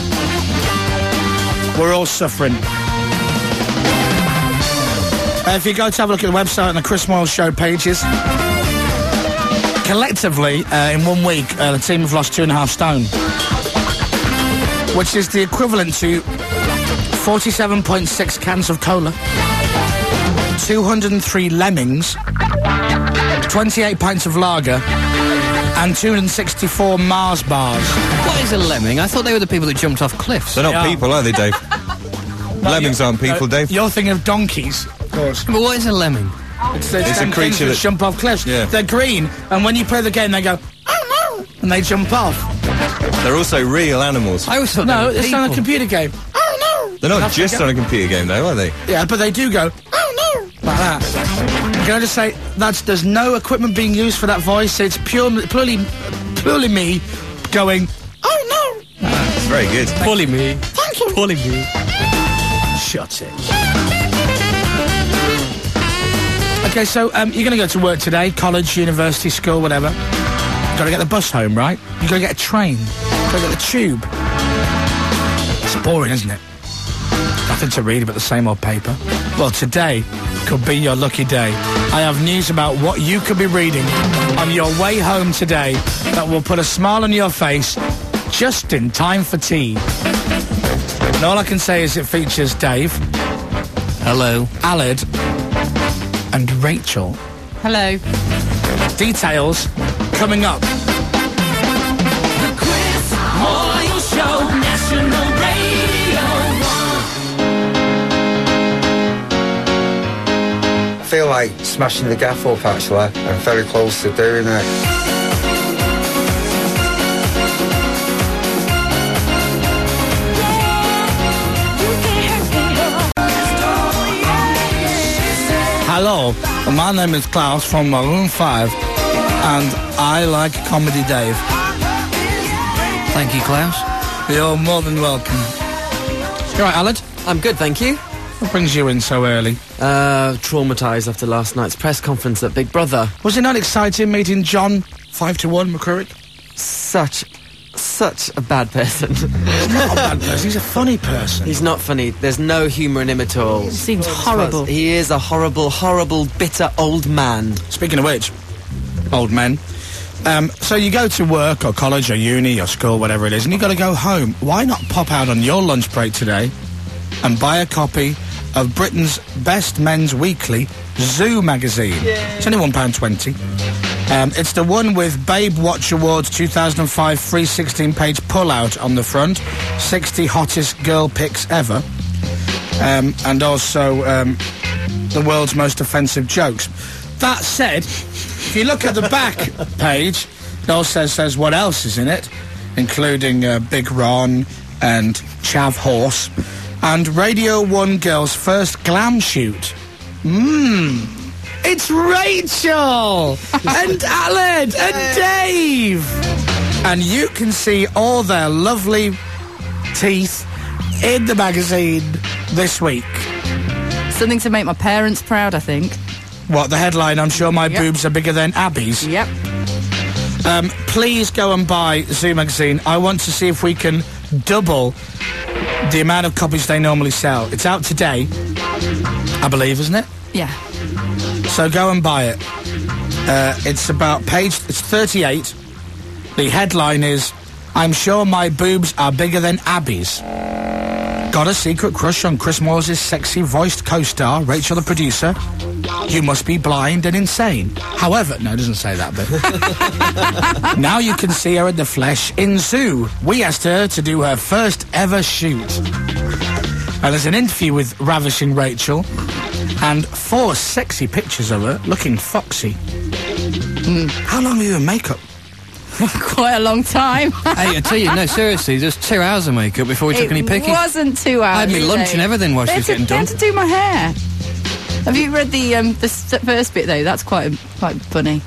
No. We're all suffering. If you go to have a look at the website and the Chris Moyle Show pages, collectively, in 1 week, the team have lost 2.5 stone, which is the equivalent to 47.6 cans of cola, 203 lemmings, 28 pints of lager, and 264 Mars bars. What is a lemming? I thought they were the people that jumped off cliffs. They're not people, are they, Dave? Lemmings aren't people, Dave. You're thinking of donkeys, of course. But what is a lemming? It's a creature that jump off cliffs. Yeah. They're green, and when you play the game, they go, oh no, and they jump off. They're also real animals. I always thought No, they were it's people. on a computer game. Oh no! They're not just on a computer game, though, are they? Yeah, but they do go, oh no, like that. Can I just say, there's no equipment being used for that voice. It's purely me going, oh no. It's very good. Pulling me. Thank you. Pulling me. Shut it. Okay, so you're going to go to work today, college, university, school, whatever. You've got to get the bus home, right? You've got to get a train. You've got to get the tube. It's boring, isn't it? Nothing to read but the same old paper. Well, today, could be your lucky day. I have news about what you could be reading on your way home today that will put a smile on your face just in time for tea. And all I can say is it features Dave. Hello. Aled. And Rachel. Hello. Details coming up. The Chris Moyle Show, National Radio 1. I feel like smashing the gaff up, actually. I'm very close to doing it. Hello, my name is Klaus from Maroon 5, and I like Comedy Dave. Thank you, Klaus. You're more than welcome. You all right, Aled? I'm good, thank you. What brings you in so early? Traumatised after last night's press conference at Big Brother. Was it not exciting meeting John 5-1 McCurrick? Such a bad person. He's not a bad person, he's a funny person. He's not funny. There's no humour in him at all. He seems horrible. He is a horrible, horrible, bitter old man. Speaking of which, old men. So you go to work or college or uni or school, whatever it is, and you've got to go home. Why not pop out on your lunch break today and buy a copy of Britain's best men's weekly, Zoo magazine? Yeah. It's only £1.20. It's the one with Babe Watch Awards 2005 free 16-page pull-out on the front, 60 hottest girl pics ever, and also the world's most offensive jokes. That said, if you look at the back page, it also says what else is in it, including Big Ron and Chav Horse, and Radio 1 Girl's first glam shoot. It's Rachel and Aled and Dave, and you can see all their lovely teeth in the magazine this week. Something to make my parents proud, I think. What, the headline, I'm sure my boobs are bigger than Abby's? Yep. Please go and buy Zoo magazine. I want to see if we can double the amount of copies they normally sell. It's out today, I believe, isn't it? Yeah. So go and buy it. It's about it's 38. The headline is, I'm sure my boobs are bigger than Abby's. Got a secret crush on Chris Moyles' sexy-voiced co-star, Rachel the producer? You must be blind and insane. However, no, it doesn't say that bit. Now you can see her in the flesh in Zoo. We asked her to do her first ever shoot. And there's an interview with ravishing Rachel and 4 sexy pictures of her looking foxy. How long were you in makeup? Quite a long time. Hey, I tell you, no, seriously, just 2 hours of makeup before we took any picking. It wasn't 2 hours. I had me lunch and everything while she was getting done. I had to do my hair. Have you read the first bit though? That's quite funny.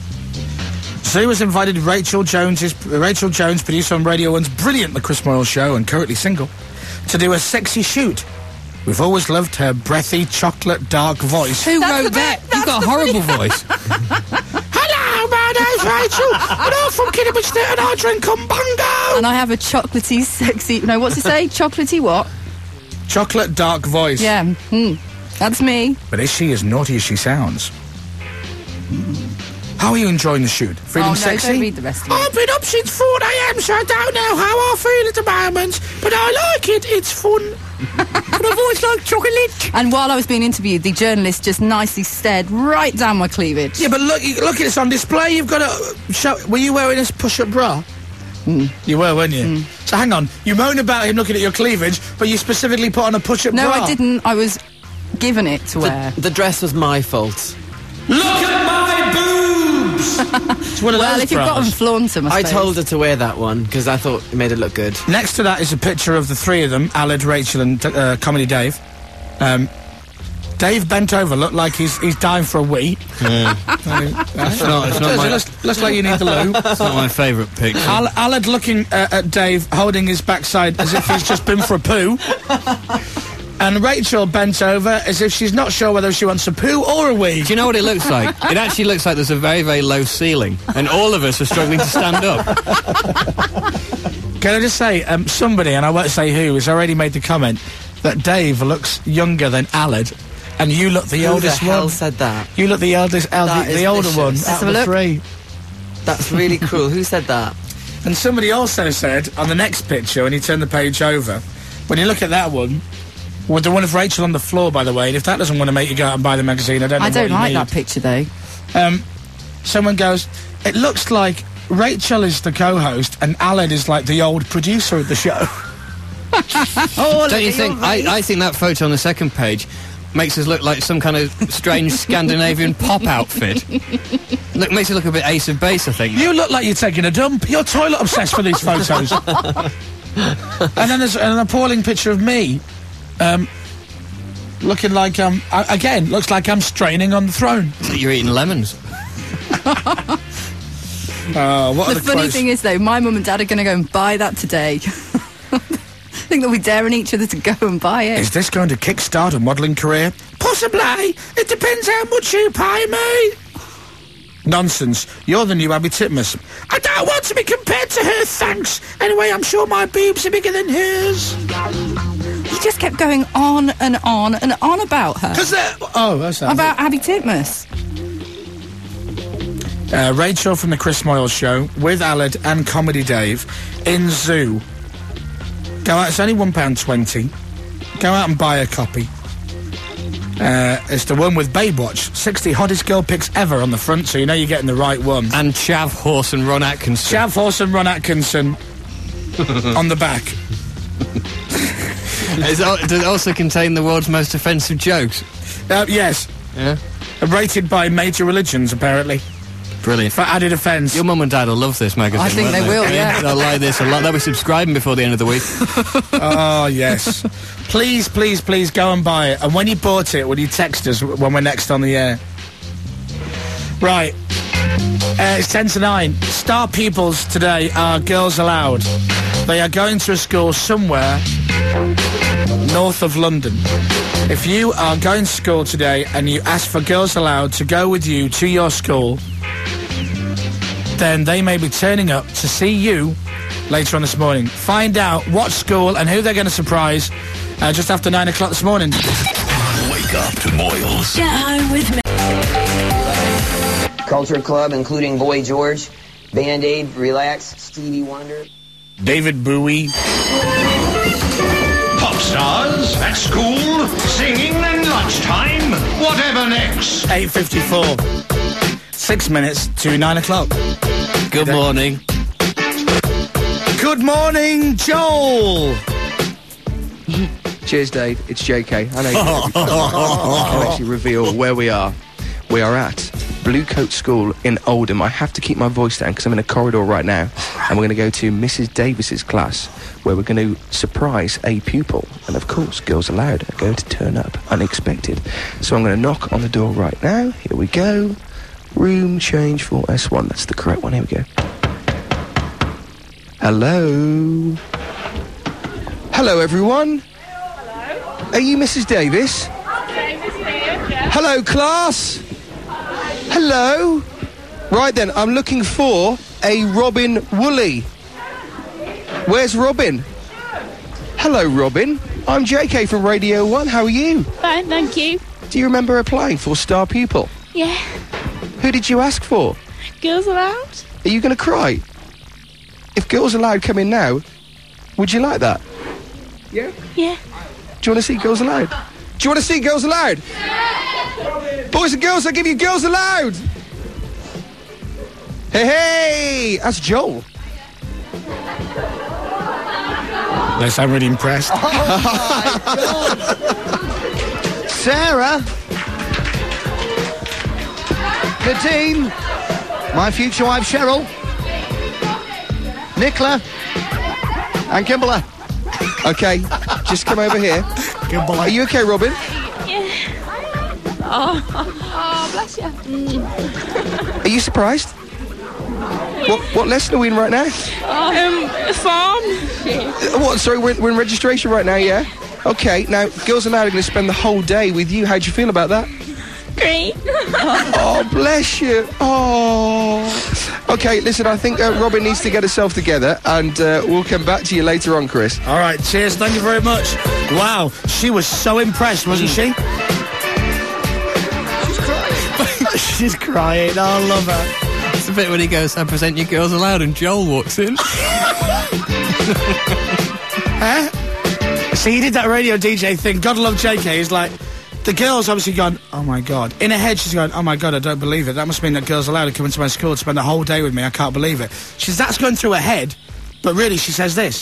Zoo has invited Rachel Jones, producer on Radio 1's brilliant The Chris Moyle Show and currently single, to do a sexy shoot. We've always loved her breathy, chocolate, dark voice. Who wrote that? You've got a horrible voice. Hello, my name's Rachel, and I'm from Kidderminster, and I drink Umbongo. And I have a chocolatey, sexy... No, what's it say? Chocolatey what? Chocolate, dark voice. Yeah, that's me. But is she as naughty as she sounds? How are you enjoying the shoot? Feeling sexy? Don't read the rest of it. I've been up since 4 a.m, so I don't know how I feel at the moment, but I like it. It's fun. But I've always liked chocolate. And while I was being interviewed, the journalist just nicely stared right down my cleavage. Yeah, but look at this on display. You've got to show. Were you wearing this push-up bra? You were, weren't you? So hang on. You moan about him looking at your cleavage, but you specifically put on a push-up bra. No, I didn't. I was given it to wear. The dress was my fault. Look at my boobs! It's one of well, those if you've got them, flaunt them, I told her to wear that one because I thought it made it look good. Next to that is a picture of the 3 of them, Aled, Rachel and Comedy Dave. Dave bent over, looked like he's dying for a wee. Yeah. It's not my... Looks like you need the loo. It's not my favourite picture. Aled looking at Dave, holding his backside as if he's just been for a poo. And Rachel bent over as if she's not sure whether she wants a poo or a wee. Do you know what it looks like? It actually looks like there's a very, very low ceiling, and all of us are struggling to stand up. Can I just say, somebody, and I won't say who, has already made the comment that Dave looks younger than Aled. and you look the oldest Who the hell one. said that? You look the eldest, That the is older vicious. one Let's out have of a the look. three. That's really cruel. Who said that? And somebody also said on the next picture, when you turn the page over, when you look at that one, with the one of Rachel on the floor, by the way, and if that doesn't want to make you go out and buy the magazine, I don't know I don't what you like need. that picture though. Someone goes, it looks like Rachel is the co-host and Alan is like the old producer of the show. Don't you think? I think that photo on the second page makes us look like some kind of strange Scandinavian pop outfit. Makes it look a bit Ace of Base, I think. You look like you're taking a dump. You're toilet obsessed for these photos. And then there's an appalling picture of me, looking like again looks like I'm straining on the throne. You're eating lemons. What The funny thing is, though, my mum and dad are going to go and buy that today. I think that we're daring each other to go and buy it. Is this going to kickstart a modelling career? Possibly. It depends how much you pay me. Nonsense. You're the new Abby Titmus. I don't want to be compared to her, thanks. Anyway, I'm sure my boobs are bigger than hers. You just kept going on and on and on about her. Because that's about Abby Titmus. Rachel from the Chris Moyles Show with Aled and Comedy Dave in Zoo. Go out, it's only £1.20. Go out and buy a copy. It's the one with Baywatch. 60 hottest girl pics ever on the front, so you know you're getting the right one. And Chav Horse and Ron Atkinson. Chav Horse and Ron Atkinson on the back. Does it also contain the world's most offensive jokes? Yes. Yeah? Rated by major religions, apparently. Brilliant. For added offence. Your mum and dad will love this magazine. I think won't they will, yeah. They'll like this a lot. They'll be subscribing before the end of the week. Oh, yes. Please, please, please go and buy it. And when you bought it, will you text us when we're next on the air? Right. It's 10 to 9. Star pupils today are Girls Aloud. They are going to a school somewhere north of London. If you are going to school today and you ask for Girls Aloud to go with you to your school, then they may be turning up to see you later on this morning. Find out what school and who they're going to surprise just after 9 o'clock this morning. Wake up to Moyles. Get home with me. Culture Club, including Boy George, Band-Aid, Relax, Stevie Wonder. David Bowie. Pop stars at school, singing and lunchtime. Whatever next? 8:54. 6 minutes to 9 o'clock. Good morning. Good morning, Joel. Cheers, Dave. It's JK. I know I'll actually reveal where we are. We are at Blue Coat School in Oldham. I have to keep my voice down because I'm in a corridor right now. And we're going to go to Mrs. Davis's class, where we're going to surprise a pupil. And of course, Girls Aloud are going to turn up unexpected. So I'm going to knock on the door right now. Here we go. Room change for S1. That's the correct one. Here we go. Hello. Hello, everyone. Hello. Are you Mrs. Davis? Hello, class. Hello. Right then, I'm looking for a Robin Woolley. Where's Robin? Hello, Robin. I'm JK from Radio 1. How are you? Fine, thank you. Do you remember applying for Star Pupil? Yeah. Who did you ask for? Girls Aloud? Are you going to cry? If Girls Aloud come in now, would you like that? Yeah? Yeah. Do you want to see Girls Aloud? Do you want to see Girls Aloud? Yeah. Boys and girls, I'll give you Girls Aloud. Hey, hey! That's Joel. Yes, I'm really impressed. Sarah. Nadine. My future wife, Cheryl. Nicola. And Kimberly. Okay, just come over here. Kimberly. Are you okay, Robin? Yeah. Oh, bless you. Are you surprised? What lesson are we in right now? Farm. What? Sorry, we're in registration right now, yeah? Okay, now, Girls Aloud are going to spend the whole day with you. How do you feel about that? Great. Oh, bless you. Oh. Okay, listen, I think Robin needs to get herself together, and we'll come back to you later on, Chris. All right, cheers. Thank you very much. Wow, she was so impressed, wasn't she? She's crying. Oh, I love her. It's a bit when he goes, I present you Girls Aloud, and Joel walks in. See, he did that radio DJ thing. God love JK. He's like, the girl's obviously gone, oh my God. In her head, she's going, oh my God, I don't believe it. That must mean that Girls Aloud are coming to my school to spend the whole day with me. I can't believe it. That's going through her head, but really she says this.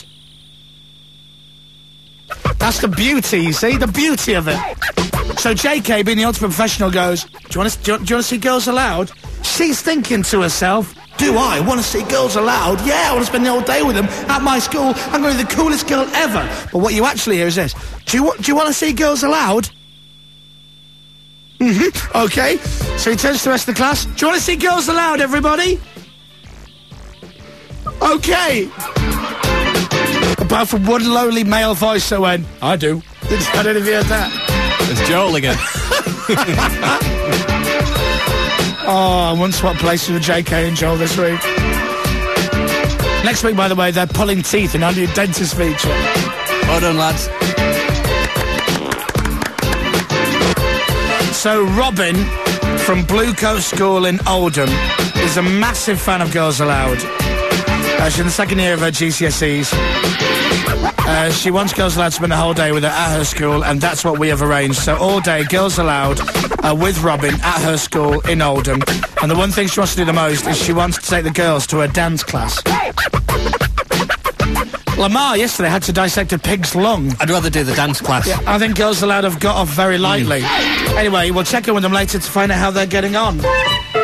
That's the beauty, you see? The beauty of it. So JK, being the ultimate professional, goes, do you want to see Girls Aloud? She's thinking to herself, do I want to see Girls Aloud? Yeah, I want to spend the whole day with them at my school. I'm going to be the coolest girl ever. But what you actually hear is this. Do you want to see Girls Aloud? Mm-hmm. Okay. So he turns to the rest of the class. Do you want to see Girls Aloud, everybody? Okay. Apart from one lowly male voice that went, I do. I don't know if you heard that. It's Joel again. Oh, I won't swap places with JK and Joel this week. Next week, by the way, they're pulling teeth in our new dentist feature. Well done, lads. So Robin from Blue Coast School in Oldham is a massive fan of Girls Aloud. She's in the second year of her GCSEs. She wants Girls Aloud to spend the whole day with her at her school, and that's what we have arranged. So all day, Girls Aloud with Robin at her school in Oldham. And the one thing she wants to do the most is she wants to take the girls to her dance class. Lamar yesterday had to dissect a pig's lung. I'd rather do the dance class. Yeah, I think Girls Aloud have got off very lightly. Anyway, we'll check in with them later to find out how they're getting on. Do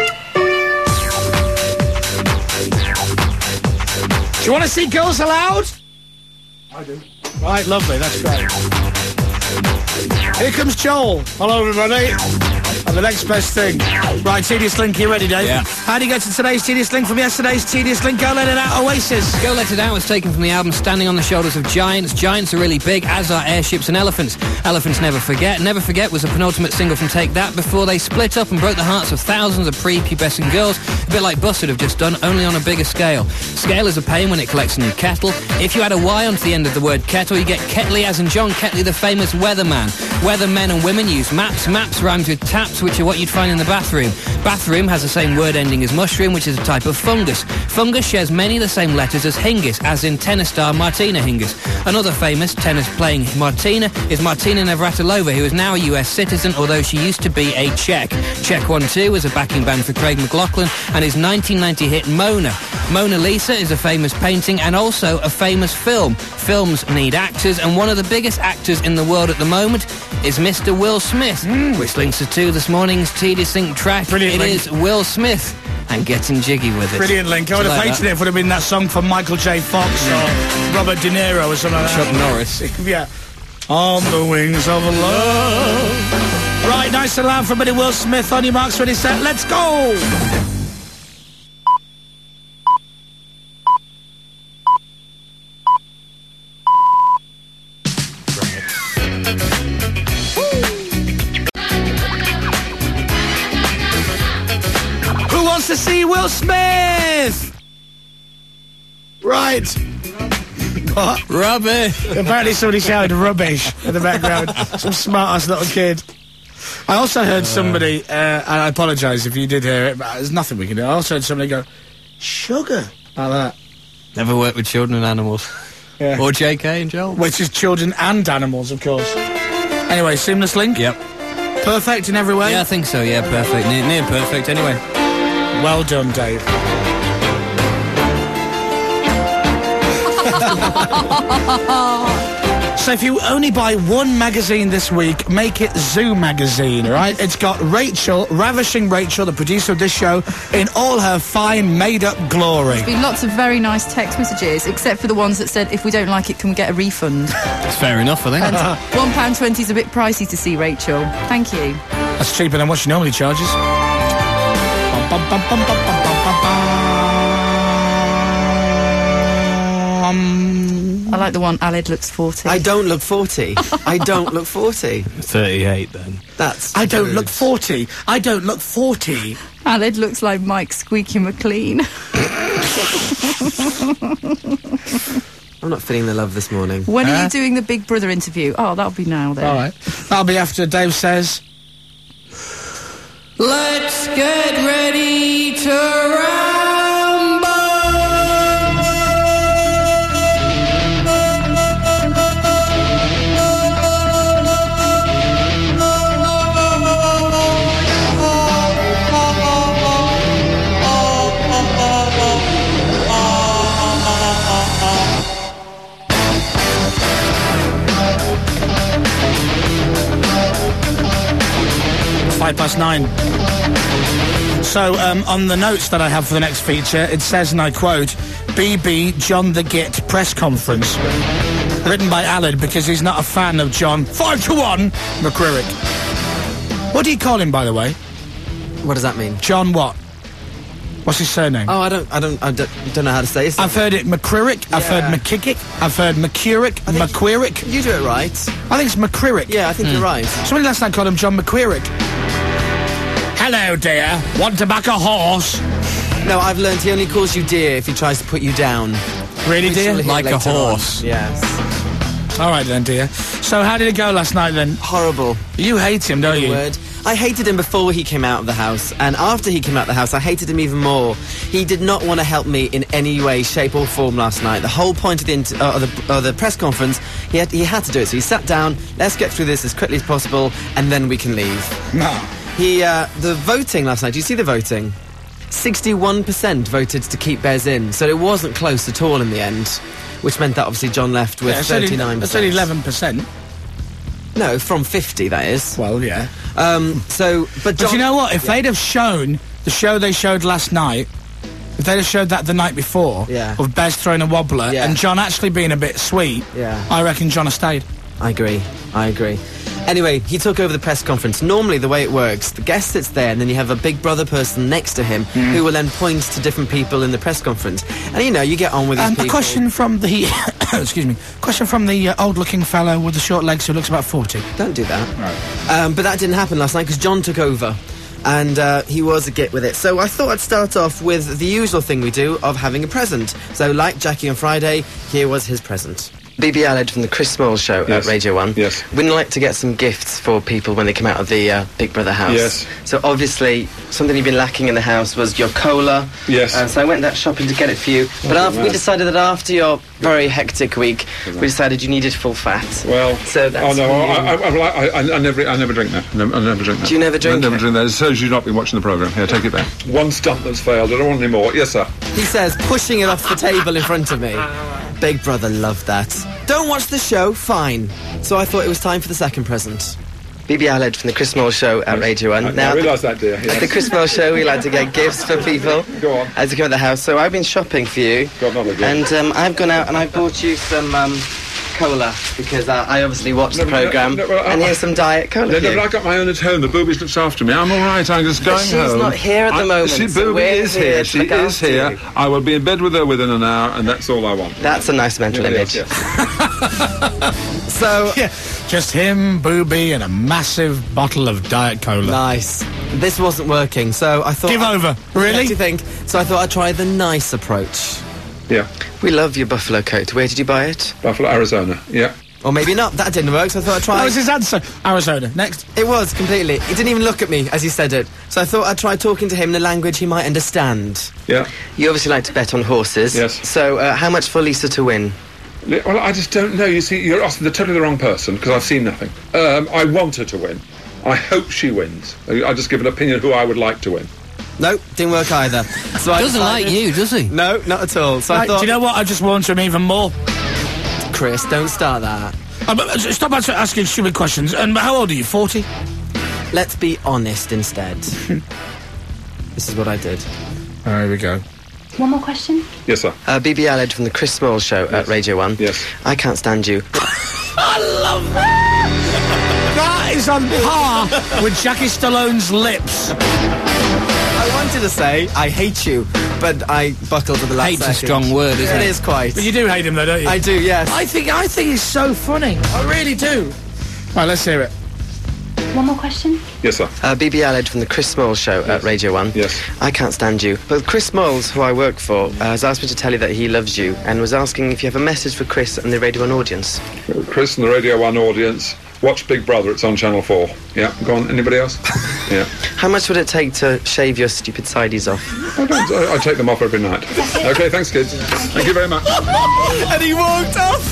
you want to see Girls Aloud? I do. Right, lovely, that's great. Here comes Joel. Hello, everybody. And the next best thing. Right, Tedious Link, you ready, Dave? Yeah. How do you get to today's Tedious Link from yesterday's Tedious Link? Go Let It Out, Oasis. Go Let It Out was taken from the album Standing on the Shoulders of Giants. Giants are really big, as are airships and elephants. Elephants Never Forget. Never Forget was a penultimate single from Take That before they split up and broke the hearts of thousands of pre-pubescent girls, a bit like Busted have just done, only on a bigger scale. Scale is a pain when it collects in your kettle. If you add a Y onto the end of the word kettle, you get Ketley, as in John Ketley, the famous weatherman. Weathermen and women use maps. Maps rhymes with taps, which are what you'd find in the bathroom. Bathroom has the same word ending as mushroom, which is a type of fungus. Fungus shares many of the same letters as Hingis, as in tennis star Martina Hingis. Another famous tennis-playing Martina is Martina Navratilova, who is now a US citizen, although she used to be a Czech. Czech 1-2 was a backing band for Craig McLachlan, and his 1990 hit Mona. Mona Lisa is a famous painting and also a famous film. Films need actors, and one of the biggest actors in the world at the moment is Mr. Will Smith, which links us to this morning's Tedious Link track. Brilliant link. Is Will Smith and Getting Jiggy with It. Brilliant link. I would have hated it if it would have been that song from Michael J. Fox or Robert De Niro or something like that. Chuck Norris. Yeah. On the wings of love. Right, nice and loud for a bit of Will Smith. On your marks, ready, set, let's go! Who wants to see Will Smith? Right. What? Rubbish. Apparently somebody shouted rubbish in the background. Some smart-ass little kid. I also heard somebody, and I apologise if you did hear it, but there's nothing we can do. I also heard somebody go, sugar, like that. Never worked with children and animals. Yeah. Or JK and Joel. Which is children and animals, of course. Anyway, seamless link? Yep. Perfect in every way? Yeah, I think so, yeah, perfect. Near perfect, anyway. Well done, Dave. So if you only buy one magazine this week, make it Zoo Magazine, right? It's got Rachel, Ravishing Rachel, the producer of this show, in all her fine, made-up glory. There's been lots of very nice text messages, except for the ones that said, if we don't like it, can we get a refund? It's fair enough, I think. And £1.20 is a bit pricey to see Rachel. Thank you. That's cheaper than what she normally charges. I like the one, Aled looks 40. I don't look 40. I don't look 40. 38 then. That's I don't look 40. I don't look 40. Aled looks like Mike Squeaky McLean. I'm not feeling the love this morning. When are you doing the Big Brother interview? Oh, that'll be now then. All right. That'll be after Dave says... Let's get ready to rumble! Five past 9. So, on the notes that I have for the next feature, it says, and I quote, BB John the Git press conference. Written by Aled because he's not a fan of John 5-1 McCririck. What do you call him, by the way? What does that mean? John what? What's his surname? Oh, I don't know how to say it. I've heard it McCririck, I've heard McKick, I've heard McCurick, McQuirick. You do it right. I think it's McCririck. Yeah, I think you're right. Somebody last night called him John McQuirick. Hello, dear. Want to back a horse? No, I've learned he only calls you dear if he tries to put you down. Really, dear? Like a horse. On. Yes. All right then, dear. So how did it go last night then? Horrible. You hate him, don't you? Word. I hated him before he came out of the house, and after he came out of the house, I hated him even more. He did not want to help me in any way, shape or form last night. The whole point of the press conference, he had to do it. So he sat down, let's get through this as quickly as possible, and then we can leave. No. The voting last night, do you see the voting? 61% voted to keep Bez in, so it wasn't close at all in the end, which meant that obviously John left with 39%. That's only 11%. No, from 50, that is. Well, yeah. But you know what? If they'd have shown the show they showed last night, if they'd have showed that the night before, of Bez throwing a wobbler and John actually being a bit sweet, I reckon John have stayed. I agree. Anyway, he took over the press conference. Normally, the way it works, the guest sits there, and then you have a big brother person next to him who will then point to different people in the press conference. And, you get on with these people. A question from the... excuse me. Question from the old-looking fellow with the short legs who looks about 40. Don't do that. Right. But that didn't happen last night, because John took over. And he was a git with it. So I thought I'd start off with the usual thing we do of having a present. So, like Jackie on Friday, here was his present. BB Aled from the Chris Smalls Show at Radio 1. Yes. We'd like to get some gifts for people when they come out of the Big Brother house. Yes. So obviously, something you've been lacking in the house was your cola. Yes. So I went that shopping to get it for you. But we decided that after your very hectic week, we decided you needed full fat. Well, so that's I never drink that. I never drink that. Do you never drink I never drink that. It shows you've not been watching the programme. Here, take it back. One stunt that's failed. I don't want any more. Yes, sir. He says, pushing it off the table in front of me. Big Brother loved that. Don't watch the show? Fine. So I thought it was time for the second present. BB Aled from the Chris Smalls Show at Radio 1. I realise that, dear. Yes. At the Chris Smalls Show, we like to get gifts for people. Go on. As you come at the house. So I've been shopping for you. God, not again. And I've gone out and I bought you some cola, because I obviously watched the programme. And here's some Diet Cola. No, I got my own at home. The boobies looks after me. I'm all right. I'm just going home. She's not here at the moment. Booby is here. She is here. I will be in bed with her within an hour, and that's all I want. That's a nice mental image. Yes. So, just him, Booby, and a massive bottle of Diet Cola. Nice. This wasn't working, so I thought... Give over. Really? What do you think? So I thought I'd try the nice approach. Yeah. We love your buffalo coat. Where did you buy it? Buffalo, Arizona. Yeah. Or maybe not. That didn't work, so I thought I'd try... That was his answer. Arizona. Next. It was, completely. He didn't even look at me as he said it. So I thought I'd try talking to him in a language he might understand. Yeah. You obviously like to bet on horses. Yes. So how much for Lisa to win? Well, I just don't know. You see, you're asking totally the wrong person, because I've seen nothing. I want her to win. I hope she wins. I just give an opinion who I would like to win. No, didn't work either. So doesn't like you, does he? No, not at all. So I thought... Do you know what? I just want him even more. Chris, don't start that. Stop asking stupid questions. And how old are you, 40? Let's be honest instead. This is what I did. There we go. One more question? Yes, sir. BB Aled from the Chris Smalls Show at Radio 1. Yes. I can't stand you. I love that! That is on par with Jackie Stallone's lips. I wanted to say, I hate you, but I buckled to the last Hate's second. a strong word, isn't it? It is quite. But you do hate him, though, don't you? I do, yes. I think he's so funny. I really do. Right, let's hear it. One more question? Yes, sir. BB Aled from the Chris Smalls Show at Radio 1. Yes. I can't stand you. But Chris Smalls, who I work for, has asked me to tell you that he loves you and was asking if you have a message for Chris and the Radio 1 audience. Chris and the Radio 1 audience, Watch Big Brother. It's on Channel 4. Yeah, go on. Anybody else? Yeah. How much would it take to shave your stupid sideys off? I take them off every night. Okay, thanks, kids. Thank you very much. And he walked off.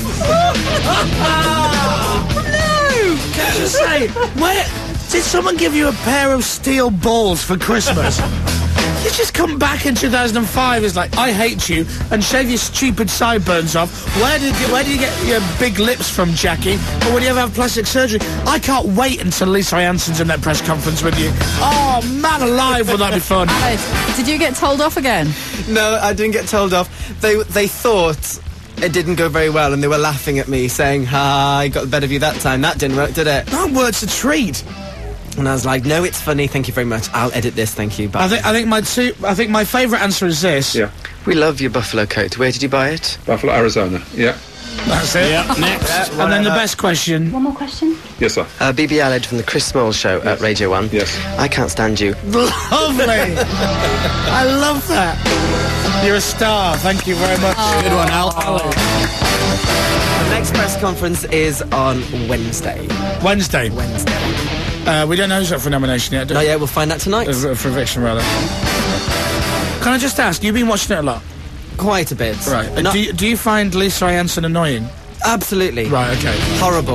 No! Can I just say, where did someone give you a pair of steel balls for Christmas? You just come back in 2005. It's like, I hate you, and shave your stupid sideburns off. Where did you get your big lips from, Jackie? Or when you ever have plastic surgery? I can't wait until Lisa Jansson's in that press conference with you. Oh, man alive, will that be fun? Alice, did you get told off again? No, I didn't get told off. They thought it didn't go very well, and they were laughing at me, saying, I got the better of you that time. That didn't work, did it? That word's a treat. And I was like, no, it's funny, thank you very much. I'll edit this, thank you. Bye. I think my favourite answer is this. Yeah. We love your buffalo coat. Where did you buy it? Buffalo, Arizona. Yeah. That's it. Yeah, next. And then the best question. One more question. Yes, sir. BB Aled from the Chris Small Show at Radio 1. Yes. I can't stand you. Lovely. I love that. You're a star. Thank you very much. Good one, Al. The next press conference is on Wednesday. Wednesday. We don't know who's up for nomination yet, do we? Not yet, we'll find out tonight. For eviction, rather. Can I just ask, you've been watching it a lot? Quite a bit. Right. Do you find Lisa Jansson annoying? Absolutely. Right, okay. Horrible.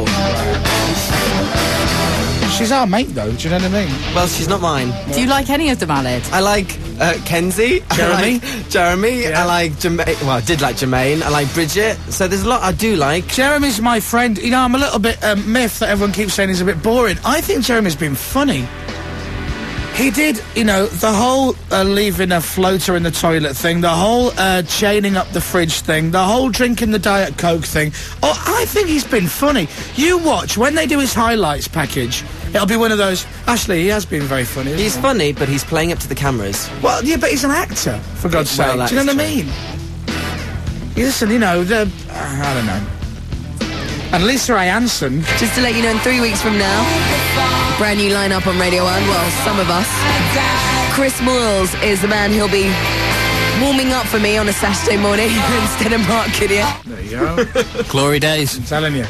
She's our mate, though, do you know what I mean? Well, she's not mine. Do you like any of them, Aled? I like Kenzie. Jeremy? I like Jeremy. Yeah. I like Jermaine. Well, I did like Jermaine. I like Bridget. So there's a lot I do like. Jeremy's my friend. You know, I'm a little bit miffed that everyone keeps saying he's a bit boring. I think Jeremy's been funny. He did, you know, the whole leaving a floater in the toilet thing, the whole chaining up the fridge thing, the whole drinking the Diet Coke thing. Oh, I think he's been funny. You watch, when they do his highlights package, it'll be one of those, actually, he has been very funny. He's funny, but he's playing up to the cameras. Well, yeah, but he's an actor, for God's sake. Well, do you know what I mean? Listen, you know, I don't know. And Lisa Jansson. Just to let you know, in 3 weeks from now, brand new lineup on Radio 1, well, some of us. Chris Moyles is the man who'll be warming up for me on a Saturday morning instead of Mark Kidder. There you go. Glory days. I'm telling you.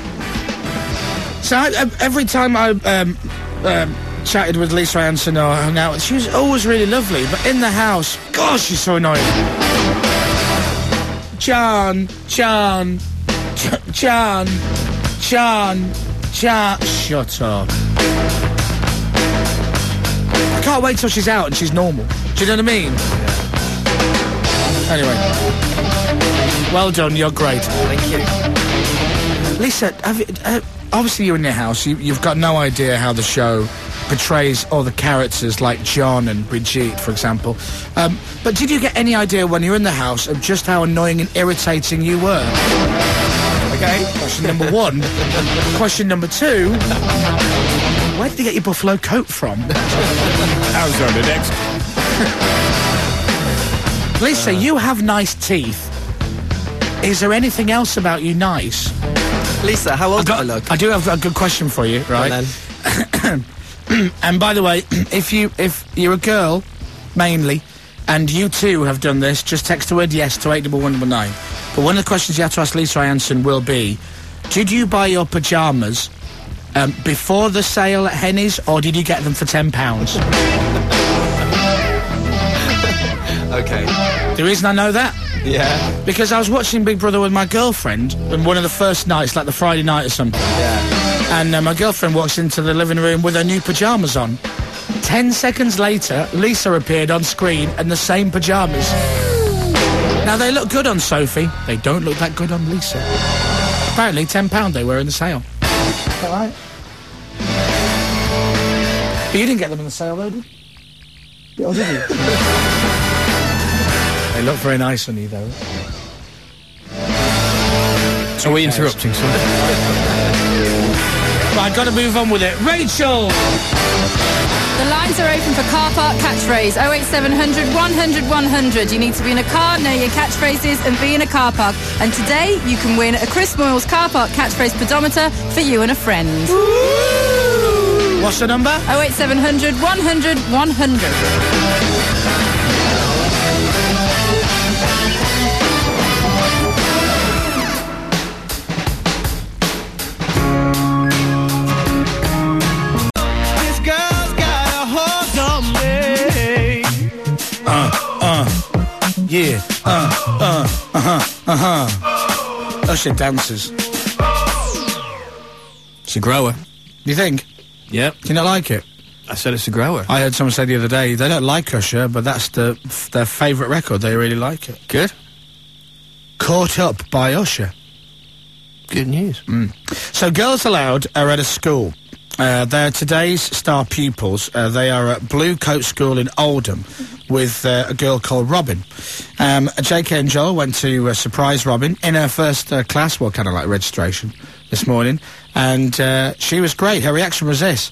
So every time I chatted with Lisa Jansson or hung out, she was always really lovely, but in the house, gosh, she's so annoying. John. Shut up. I can't wait till she's out and she's normal. Do you know what I mean? Anyway. Well done, you're great. Thank you. Lisa, obviously you're in your house, you've got no idea how the show portrays all the characters like John and Brigitte, for example. But did you get any idea when you were in the house of just how annoying and irritating you were? Okay, question number one. Question number two, where did you get your buffalo coat from? Arizona next. Lisa, you have nice teeth. Is there anything else about you nice? Lisa, how old do I look? I do have a good question for you, right? And by the way, if you're a girl, mainly, and you too have done this, just text the word yes to 81199. But one of the questions you have to ask Lisa Jansson will be, did you buy your pyjamas before the sale at Henny's, or did you get them for £10? Okay. The reason I know that? Yeah. Because I was watching Big Brother with my girlfriend, and one of the first nights, like the Friday night or something. Yeah. And my girlfriend walks into the living room with her new pyjamas on. 10 seconds later, Lisa appeared on screen in the same pyjamas. Now, they look good on Sophie. They don't look that good on Lisa. Apparently, £10 they were in the sale. Is that right? But you didn't get them in the sale, though, did you? Oh, did you? They look very nice on you, though. Are we interrupting something? Right, I've got to move on with it. Rachel! The lines are open for car park catchphrase 08700 100 100. You need to be in a car, know your catchphrases, and be in a car park. And today you can win a Chris Moyles car park catchphrase pedometer for you and a friend. Ooh. What's the number? 08700 100 100. year. Usher dances. It's a grower. You think? Yep. Do you not like it? I said it's a grower. I heard someone say the other day they don't like Usher, but that's their favourite record. They really like it. Good. Caught Up by Usher. Good news. So Girls Aloud are at a school. They're today's star pupils. They are at Blue Coat School in Oldham with a girl called Robin. JK and Joel went to surprise Robin in her first class, well, kind of like registration, this morning. And she was great. Her reaction was this.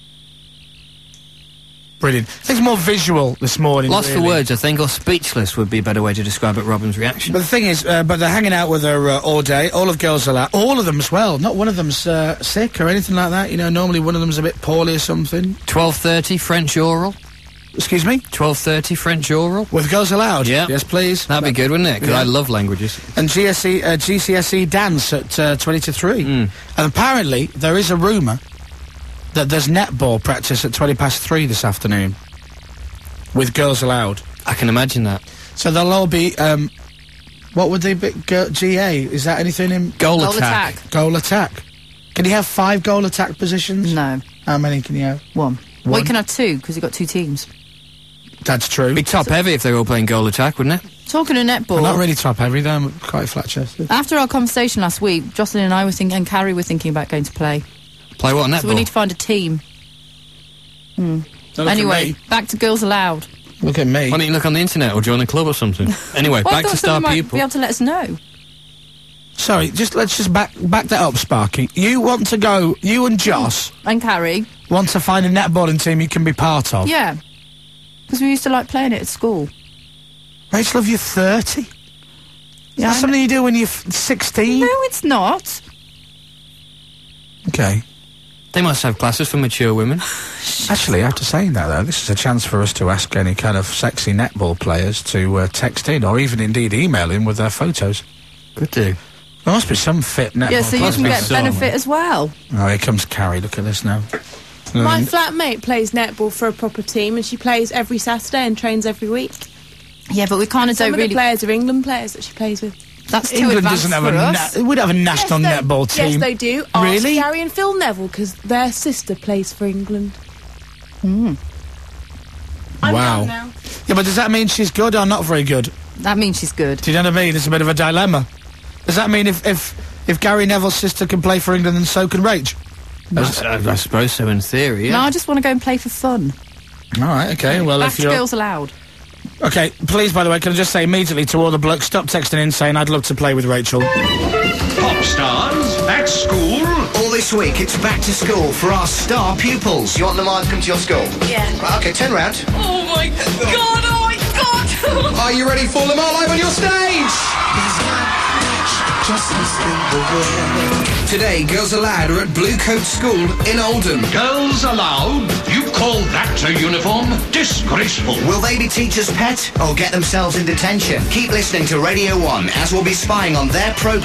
Brilliant. I think it's more visual this morning. Lost really. for words, I think, or speechless would be a better way to describe it, Robin's reaction. But the thing is, but they're hanging out with her all day. All of Girls Aloud. All of them as well. Not one of them's sick or anything like that. You know, normally one of them's a bit poorly or something. 12:30 French oral. Excuse me? 12:30 French oral. With Girls Aloud? Yeah. Yes, please. That'd be good, wouldn't it? Because Yeah. I love languages. And GCSE dance at 20 to 3. And apparently, there is a rumour that there's netball practice at 20 past 3 this afternoon. With Girls Aloud. I can imagine that. So they'll all be, what would they be? GA? Is that anything in... Goal attack. Goal attack. Can you have 5 goal attack positions? No. How many can you have? One. Well, you can have 2, because you've got 2 teams. That's true. Be top heavy if they were all playing goal attack, wouldn't it? Talking of netball... Well, not really top heavy, though. I'm quite flat-chested. After our conversation last week, Jocelyn and I were thinking, and Carrie were thinking about going to play. Play what, netball? So we need to find a team. Don't look at Anyway, me. back to Girls Aloud. Look at me. Why don't you look on the internet or join a club or something? Anyway, Well, I back to thought star someone might people. be able to let us know. Sorry, let's just back that up, Sparky. You want to go, you and Joss And Carrie. want to find a netballing team you can be part of. Yeah. Because we used to like playing it at school. Rachel, you're 30? Yeah, That's I something you do when you're 16? No, it's not. Okay. They must have classes for mature women. Actually, after saying that, though, this is a chance for us to ask any kind of sexy netball players to text in, or even indeed email in with their photos. Good do. There must be some fit netball Yeah, so you players. can get benefit as well. Oh, here comes Carrie. Look at this now. My flatmate plays netball for a proper team, and she plays every Saturday and trains every week. Yeah, but we kind of Some don't of really... the players are England players that she plays with. That's too England advanced doesn't have for a us. we'd have a national netball team. Yes, they do. Ask Really? Gary and Phil Neville, because their sister plays for England. Hmm. I'm Wow. done now. Yeah, but does that mean she's good or not very good? That means she's good. Do you know what I mean? It's a bit of a dilemma. Does that mean if Gary Neville's sister can play for England, then so can Rach? I suppose so in theory, yeah. No, I just want to go and play for fun. All right, okay. Well, Back if to you're Girls Aloud. okay, please. By the way, can I just say immediately to all the blokes, stop texting in saying I'd love to play with Rachel. Pop stars at school. All this week, it's back to school for our star pupils. You want them all to come to your school? Yeah. Right, okay, turn round. Oh my god, oh my god! Are you ready for them all live on your stage? Today, Girls Aloud are at Blue Coat School in Oldham. Girls Aloud? You call that a uniform? Disgraceful. Will they be teachers' pet or get themselves in detention? Keep listening to Radio 1 as we'll be spying on their programme.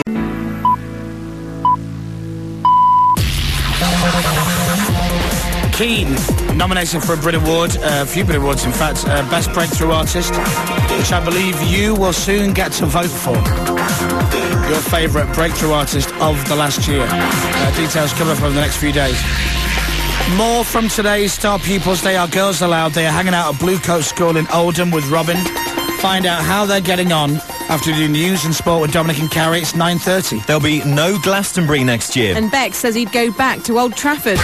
Keane, nomination for a Brit Award, a few Brit Awards in fact, Best Breakthrough Artist, which I believe you will soon get to vote for. Your favourite breakthrough artist of the last year. Details coming up over the next few days. More from today's star pupils. They are Girls Aloud. They are hanging out at Blue Coat School in Oldham with Robin. Find out how they're getting on after doing news and sport with Dominic and Carrie. It's 9:30. There'll be no Glastonbury next year. And Beck says he'd go back to Old Trafford.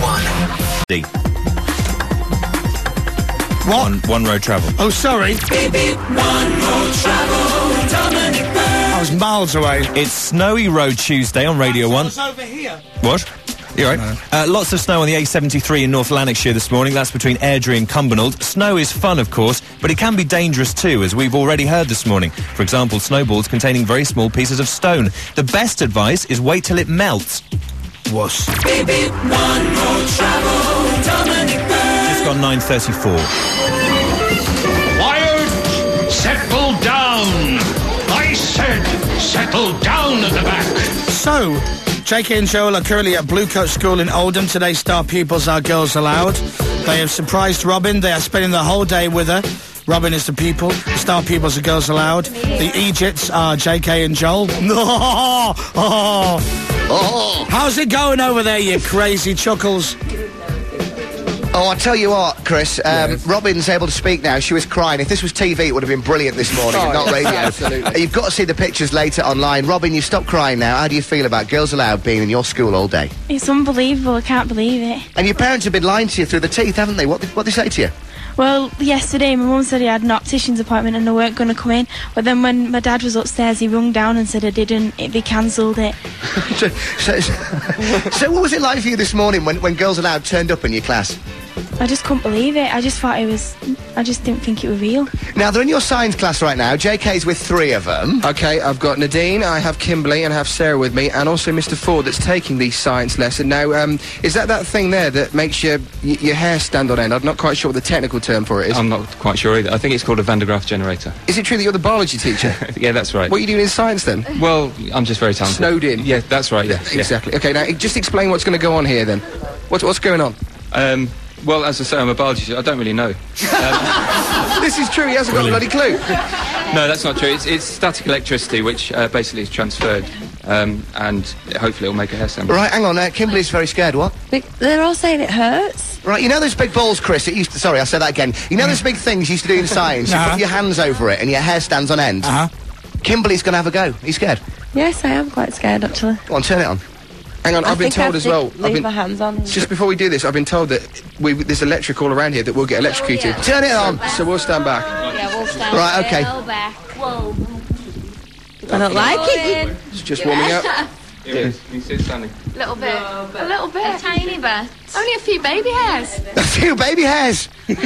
What? One road travel. Oh, sorry. Beep, beep, one road travel, Dominic Byrne. I was miles away. It's Snowy Road Tuesday on Radio 1. It's over here. What? You're right. Lots of snow on the A73 in North Lanarkshire this morning. That's between Airdrie and Cumbernauld. Snow is fun, of course, but it can be dangerous too, as we've already heard this morning. For example, snowballs containing very small pieces of stone. The best advice is wait till it melts. Wuss. Beep, beep, one road travel, Dominic Byrne. Just got 9:34. Quiet! Settle down! I said settle down at the back. So, JK and Joel are currently at Blue Coat School in Oldham. Today's star pupils are Girls Aloud. They have surprised Robin. They are spending the whole day with her. Robin is the pupil. The star pupils are Girls Aloud. The Egypts are JK and Joel. How's it going over there, you crazy chuckles? Oh, I tell you what, Chris, Robin's able to speak now. She was crying. If this was TV, it would have been brilliant this morning, and not radio. Absolutely. You've got to see the pictures later online. Robin, you stop crying now. How do you feel about Girls Aloud being in your school all day? It's unbelievable, I can't believe it. And your parents have been lying to you through the teeth, haven't they? What did they say to you? Well, yesterday my mum said he had an optician's appointment and I weren't going to come in, but then when my dad was upstairs he rung down and said they cancelled it. So what was it like for you this morning when Girls Aloud turned up in your class? I just couldn't believe it. I just didn't think it was real. Now, they're in your science class right now. JK's with 3 of them. Okay, I've got Nadine, I have Kimberly, and I have Sarah with me, and also Mr. Ford that's taking the science lesson. Now, is that thing there that makes your hair stand on end? I'm not quite sure what the technical term for it is. I'm not quite sure either. I think it's called a Van de Graaff generator. Is it true that you're the biology teacher? Yeah, that's right. What are you doing in science then? Well, I'm just very talented. Snowed in? Yeah, that's right, yeah. Exactly. Okay, now, just explain what's going to go on here then. What's going on? Well, as I say, I'm a biology teacher. I don't really know. This is true, he hasn't got a bloody clue. No, that's not true. It's static electricity, which basically is transferred, and hopefully it'll make a hair stand. Right, hang on, Kimberly's very scared, what? They're all saying it hurts. Right, you know those big balls, Chris, sorry, I'll say that again. You know those big things you used to do in science? You put your hands over it and your hair stands on end? Kimberly's going to have a go. Are you scared? Yes, I am quite scared, actually. Go on, turn it on. Hang on, I've been told as well. Leave my hands on. Just before we do this, I've been told that there's electric all around here that we'll get electrocuted. Turn it on. So we'll stand back. Yeah, we'll stand Right, okay. back. Whoa. I don't like it. It's just warming up. Yeah, you sit standing. A little bit. A tiny bit. Only a few baby hairs. A few baby hairs.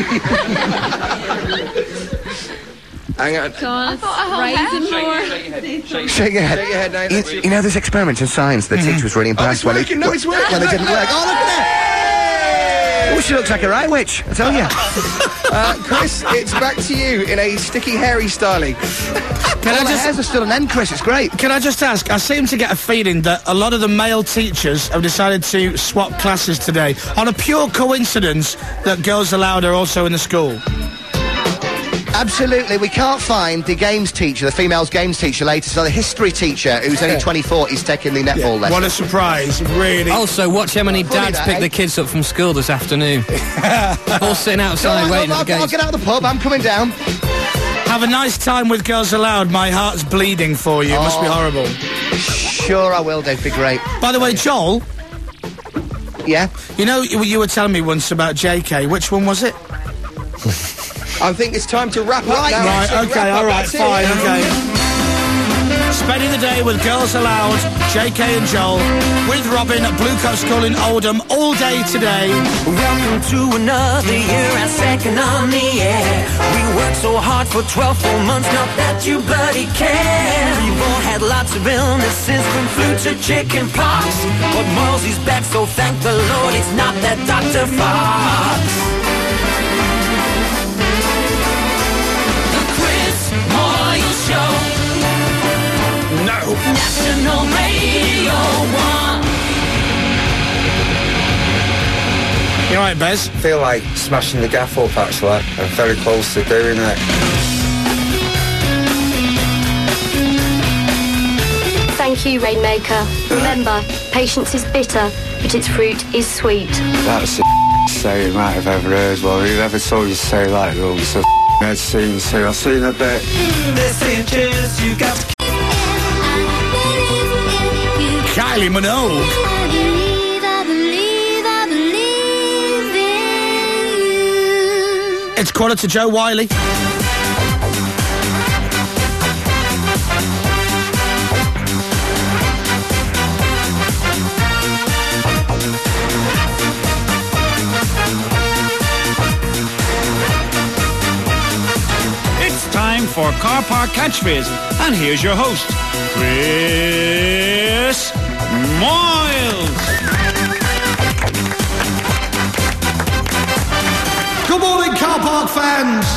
Hang on. I thought I raising more. Shake your head. Shake your head now. You know those experiments in science the teacher was really impressed it's working. No, it's working. when they didn't work. Oh, look at that! Oh, she looks like a right witch, I tell you. Chris, it's back to you in a sticky, hairy styling. The hairs are still on end, Chris, it's great. Can I just ask, I seem to get a feeling that a lot of the male teachers have decided to swap classes today on a pure coincidence that Girls Aloud are also in the school. Absolutely, we can't find the games teacher, the female's games teacher later, so the history teacher, who's only 24, is taking the netball lesson. What a surprise, really. Also, watch how many dads pick the kids up from school this afternoon. All sitting outside waiting at the gates. I'll get out of the pub, I'm coming down. Have a nice time with Girls Aloud. My heart's bleeding for you. It must be horrible. Sure I will, Dave, be great. By the way, Joel. Yeah? You know, you were telling me once about JK. Which one was it? I think it's time to wrap up now. Right, okay, all right, fine, okay. Spending the day with Girls Aloud, JK and Joel, with Robin at Blue Coat School in Oldham all day today. Welcome to another year at second on the air. We worked so hard for 12 full months, not that you bloody care. We've all had lots of illnesses, from flu to chicken pox. But Molesy's back, so thank the Lord it's not that Dr. Fox. Show. No. National Radio 1. You alright, Bez? I feel like smashing the gaff up, actually. I'm very close to doing it. Thank you, Rainmaker. Remember, patience is bitter, but its fruit is sweet. That's a saying that I've ever heard. Well, whoever told you to say that, well, it's a I've seen a bit. This inches you got to Kylie Minogue. I believe in you. It's quarter to Joe Wiley. Time for Car Park Catchphrase, and here's your host, Chris Moyles. Good morning, Car Park fans.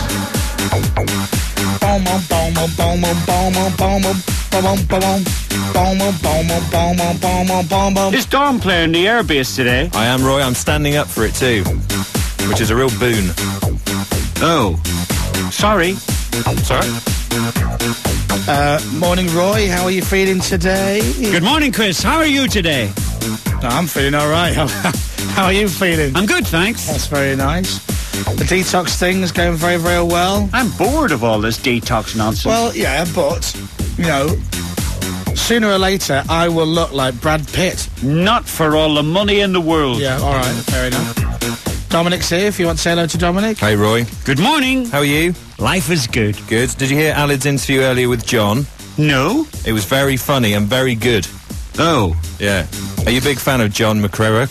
Is Dawn playing the airbase today? I am, Roy. I'm standing up for it too, which is a real boon. Oh. Sorry. Sorry? Morning, Roy. How are you feeling today? Good morning, Chris. How are you today? No, I'm feeling all right. How are you feeling? I'm good, thanks. That's very nice. The detox thing is going very, very well. I'm bored of all this detox nonsense. Well, yeah, but, you know, sooner or later, I will look like Brad Pitt. Not for all the money in the world. Yeah, all right, fair enough. Dominic's here, if you want to say hello to Dominic. Hey, Roy. Good morning. How are you? Life is good. Good. Did you hear Alid's interview earlier with John? No. It was very funny and very good. Oh. Yeah. Are you a big fan of John McCririck?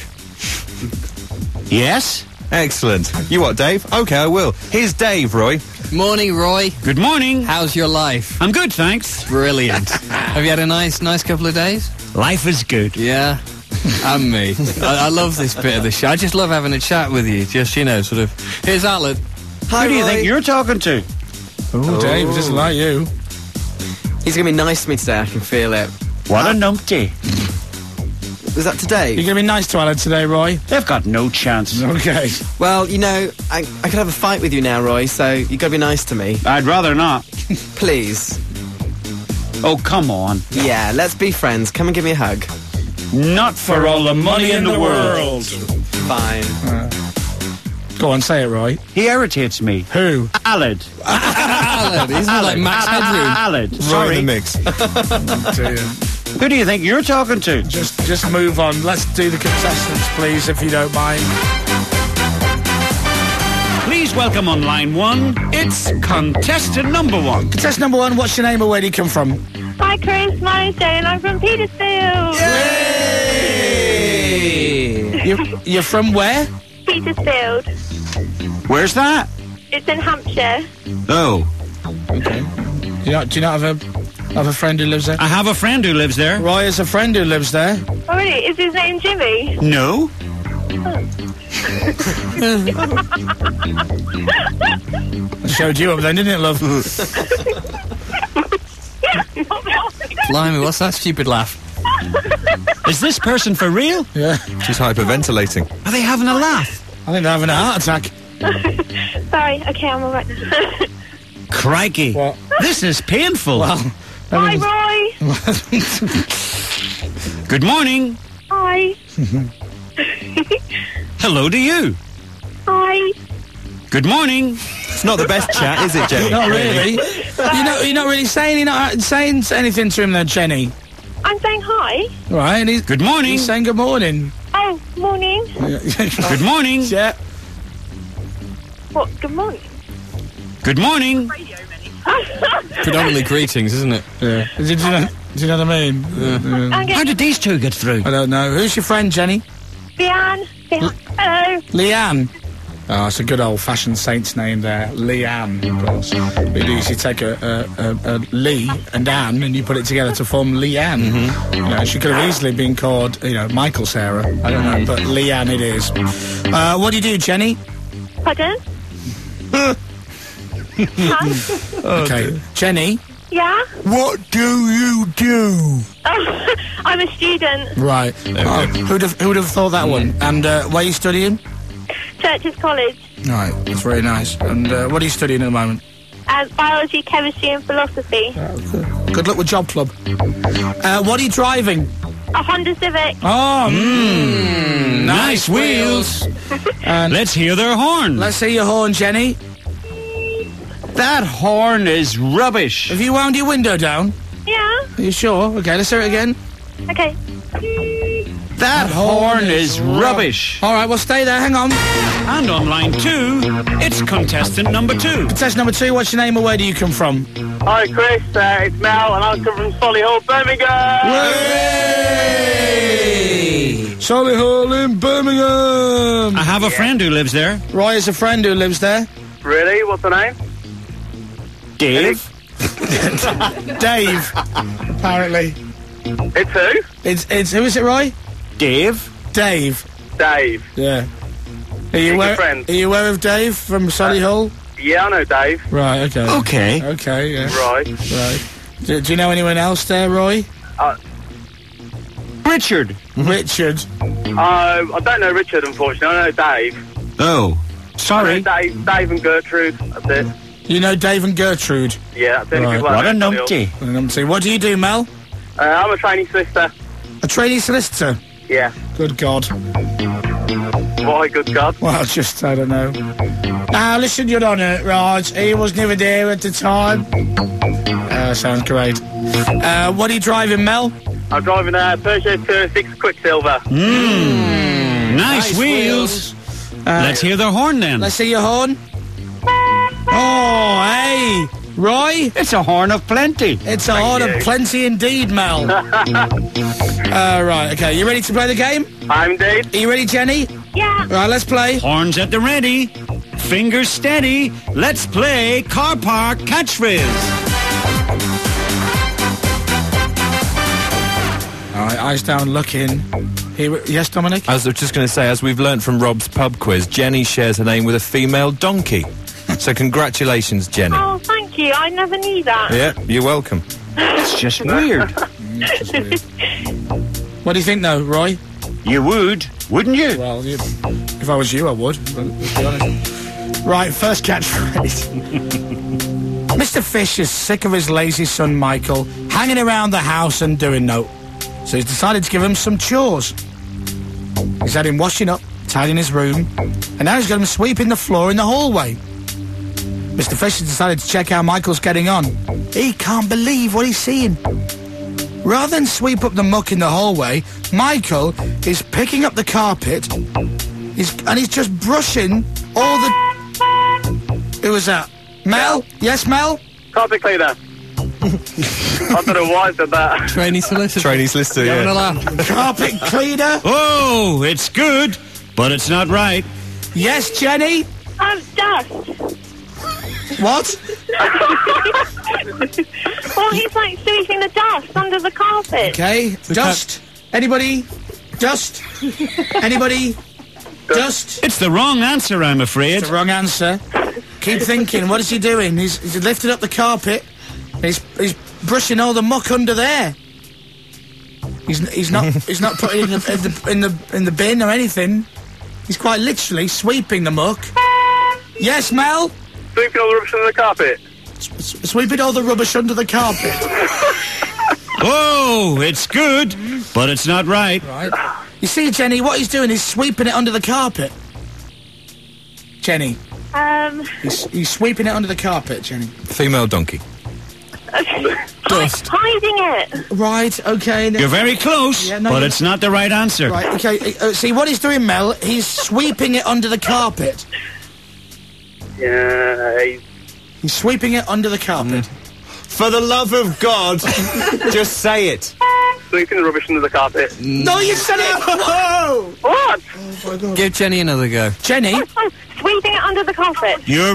Yes. Excellent. You what, Dave? Okay, I will. Here's Dave, Roy. Morning, Roy. Good morning. How's your life? I'm good, thanks. Brilliant. Have you had a nice couple of days? Life is good. Yeah. And me. I love this bit of the show. I just love having a chat with you. Just, you know, sort of... Here's Alid. Hi, Who do you Roy. think you're talking to? Oh, Dave, just like you. He's going to be nice to me today, I can feel it. What a numpty. Was that today? You're going to be nice to Alid today, Roy? They've got no chance. Okay. Well, you know, I could have a fight with you now, Roy, so you got to be nice to me. I'd rather not. Please. Oh, come on. Yeah, let's be friends. Come and give me a hug. Not for all the money in the world. Fine. Go on, say it, Roy. He irritates me. Who? Alid. Alid. Isn't it like Max Headroom? Alid. Right Sorry. in the mix. Who do you think you're talking to? Just move on. Let's do the contestants, please, if you don't mind. Please welcome on line 1, it's contestant number 1. Contestant number 1, what's your name and where do you come from? Hi, Chris. My name's Jane. I'm from Petersfield. Yay! You're from where? Petersfield. Where's that? It's in Hampshire. Oh. Okay. Do you not have a friend who lives there? I have a friend who lives there. Roy has a friend who lives there. Oh, really? Is his name Jimmy? No. I showed you up then, didn't it, love? Blimey, what's that stupid laugh? Is this person for real? Yeah. She's hyperventilating. Are they having a laugh? I think they're having a heart attack. Sorry. Okay, I'm all right now. Crikey. What? This is painful. Well, Hi, Roy. Good morning. Hi. Hello to you. Hi. Good morning. It's not the best chat, is it, Jenny? Not really. You're not really saying anything to him there, Jenny. I'm saying hi. Right, and he's... Good morning. He's saying good morning. Oh, morning. Good morning. Yeah. What? Good morning. Good morning. Predominantly greetings, isn't it? Yeah. Do you know what I mean? Okay. How did these two get through? I don't know. Who's your friend, Jenny? Leanne. Hello. Leanne. Oh, it's a good old-fashioned saint's name there. Leanne, of course. What you take a Lee and Anne and you put it together to form Leanne. Mm-hmm. You know, she could have easily been called, Michael Sarah. I don't know, but Leanne it is. What do you do, Jenny? Pardon? Okay. Jenny? Yeah? What do you do? Oh, I'm a student. Right. Who'd have thought that one? And where are you studying? Churches College. Right, that's very nice. And what are you studying at the moment? Biology, chemistry and philosophy. Good luck with Job Club. What are you driving? A Honda Civic. Oh, nice wheels. And let's hear their horn. Let's hear your horn, Jenny. That horn is rubbish. Have you wound your window down? Yeah. Are you sure? Okay, let's hear it again. Okay. That horn is rubbish. All right, well, stay there. Hang on. And on line 2, it's contestant number 2. Contestant number 2, what's your name and where do you come from? Hi, Chris. It's Mel, and I come from Solihull, Birmingham. Way! Solihull in Birmingham. I have a friend who lives there. Roy has a friend who lives there. Really? What's the name? Dave. Dave. Apparently. It's who? It's who is it, Roy? Dave. Dave. Yeah. Are you aware of Dave from Solihull? Yeah, I know Dave. Right. Okay. Okay. Yeah. Right. Do you know anyone else there, Roy? Richard. I don't know Richard, unfortunately. I know Dave. Oh, sorry. I know Dave and Gertrude. That's it. You know Dave and Gertrude? Yeah, that's the only Right. people I What know a in numpty. Solihull. What do you do, Mel? I'm a trainee solicitor. A trainee solicitor? Yeah. Good God. Why, good God? Well, just, I don't know. Now, listen, Your Honour, right, he was never there at the time. Sounds great. What are you driving, Mel? I'm driving a Peugeot 206 Quicksilver. Nice wheels. Let's hear the horn then. Let's hear your horn. Oh, hey, Roy. It's a horn of plenty. It's a horn of plenty indeed, Mel. Right, okay, you ready to play the game? I'm indeed. Are you ready, Jenny? Yeah. Right, let's play. Horns at the ready. Fingers steady. Let's play car park catchphrase. All right, eyes down, looking. Here, yes, Dominic? I was just going to say, as we've learnt from Rob's pub quiz, Jenny shares her name with a female donkey. So congratulations, Jenny. Oh, thank you. I never knew that. Yeah, you're welcome. It's just weird. What do you think, though, Roy? You would, wouldn't you? Well, if I was you, I would. But let's be honest. Right, first catchphrase. Mr. Fish is sick of his lazy son, Michael, hanging around the house and doing no. So he's decided to give him some chores. He's had him washing up, tidying his room, and now he's got him sweeping the floor in the hallway. Mr. Fish has decided to check how Michael's getting on. He can't believe what he's seeing. Rather than sweep up the muck in the hallway, Michael is picking up the carpet, and he's just brushing all the... Who was that? Mel? Yes, Mel? Carpet cleaner. I don't know why I said that. Trainee solicitor. Trainee solicitor, You yeah. having a laugh? Carpet cleaner? Oh, it's good, but it's not right. Yes, Jenny? Dust. What? Well, he's like sweeping the dust under the carpet. Okay, dust. Anybody? Dust? Anybody? Dust? It's the wrong answer, I'm afraid. It's the wrong answer. Keep thinking, what is he doing? He's lifted up the carpet. He's brushing all the muck under there. He's not putting it in the bin or anything. He's quite literally sweeping the muck. Yes, Mel? Sweeping all the rubbish under the carpet. Sweeping all the rubbish under the carpet. Oh, it's good, but it's not right. Right. You see, Jenny, what he's doing is sweeping it under the carpet. Jenny. He's sweeping it under the carpet, Jenny. Female donkey. Dust. Hiding it. Right, okay. You're very close, Yeah, no, but you're- it's not the right answer. Right, okay. See, what he's doing, Mel, he's sweeping it under the carpet. Yeah, He's sweeping it under the carpet. For the love of God, just say it. sweeping the rubbish under the carpet. No, you said it! Whoa! What? Give Jenny another go. Jenny? Sweeping it under the carpet. You're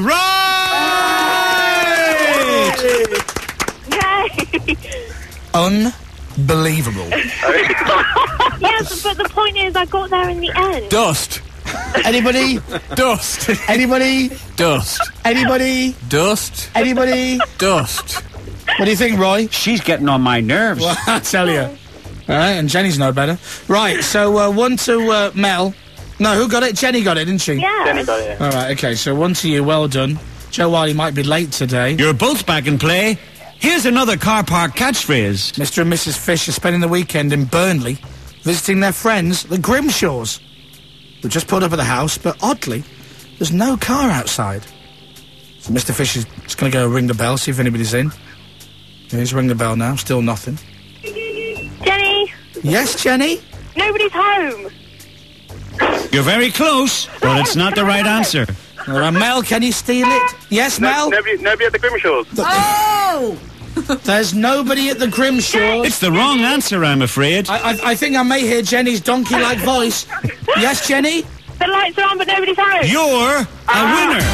right! Yay! Unbelievable. Yes, but the point is I got there in the end. Dust. Anybody? Dust. Anybody? Dust. Anybody? Dust. Anybody? Dust. What do you think, Roy? She's getting on my nerves. Well, I tell you. All right, and Jenny's no better. Right, so one to Mel. No, who got it? Jenny got it, didn't she? Yeah. Jenny got it. All right, okay, so one to you. Well done. Joe Wiley might be late today. You're both back in play. Here's another car park catchphrase. Mr. and Mrs. Fish are spending the weekend in Burnley, visiting their friends, the Grimshaws. We've just pulled up at the house, but oddly, there's no car outside. So Mr. Fish is just going to go ring the bell, see if anybody's in. He's ringing the bell now, still nothing. Jenny, Yes, Jenny? nobody's home. You're very close, but it's not the right answer. All right, Mel, can you steal it? Yes, Mel? Nobody at the Grimshaws. Oh! There's nobody at the Grimshaws. It's the wrong answer, I'm afraid. I think I may hear Jenny's donkey-like voice. Yes, Jenny? The lights are on, but nobody's home. You're a winner.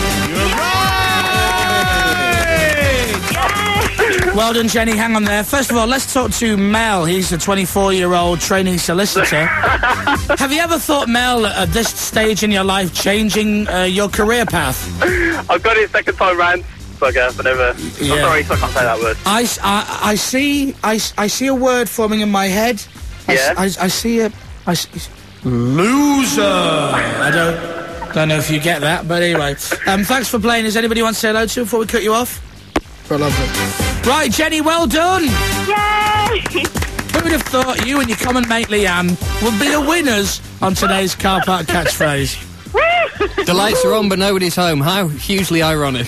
Well done, Jenny. Hang on there. First of all, let's talk to Mel. He's a 24-year-old trainee solicitor. Have you ever thought, Mel, at this stage in your life, changing your career path? I've got it second time round, bugger, but never. Yeah. I'm sorry, so I can't say that word. I see a word forming in my head. Yeah. I see loser. I Don't know if you get that, but anyway. Thanks for playing. Does anybody want to say hello to before we cut you off? Lovely. Right, Jenny, well done. Yay! Who would have thought you and your common mate Leanne would be the winners on today's car park catchphrase? The lights are on, but nobody's home. How hugely ironic.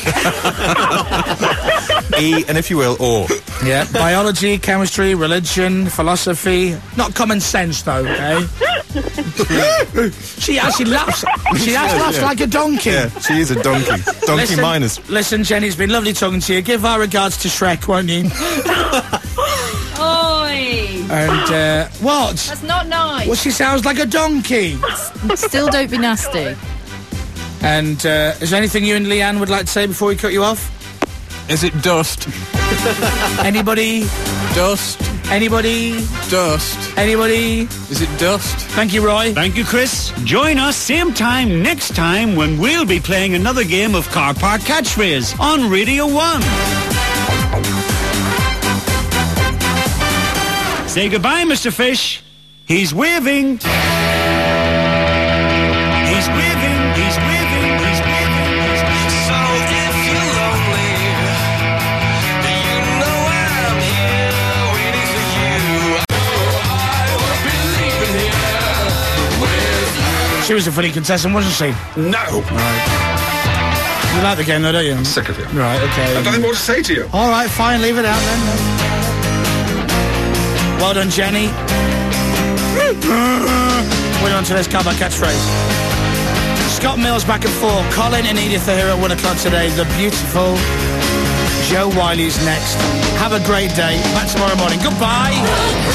E, and if you will, or. Yeah, biology, chemistry, religion, philosophy. Not common sense, though, eh? She actually laughs. She laughs like a donkey. Yeah, she is a donkey. Donkey minus. Listen, Jenny, it's been lovely talking to you. Give our regards to Shrek, won't you? Oi! And, what? That's not nice. Well, she sounds like a donkey. Still don't be nasty. And, is there anything you and Leanne would like to say before we cut you off? Is it dust? Anybody? Dust. Anybody? Dust. Anybody? Is it dust? Thank you, Roy. Thank you, Chris. Join us same time next time when we'll be playing another game of Car Park Catchphrase on Radio 1. Say goodbye, Mr. Fish. He's waving. He's waving. He's waving. He's waving. He's waving. So if you're lonely, you know I'm here waiting for you. I will be leaving here with you. She was a funny contestant, wasn't she? No. Right. You like the game, though, don't you? I'm sick of you. Right, okay. I've nothing more to say to you. All right, fine, leave it out then. Well done, Jenny. We're on to this car park catchphrase. Scott Mills back at 4. Colin and Edith are here at 1 o'clock today. The beautiful Joe Wiley's next. Have a great day. Back tomorrow morning. Goodbye.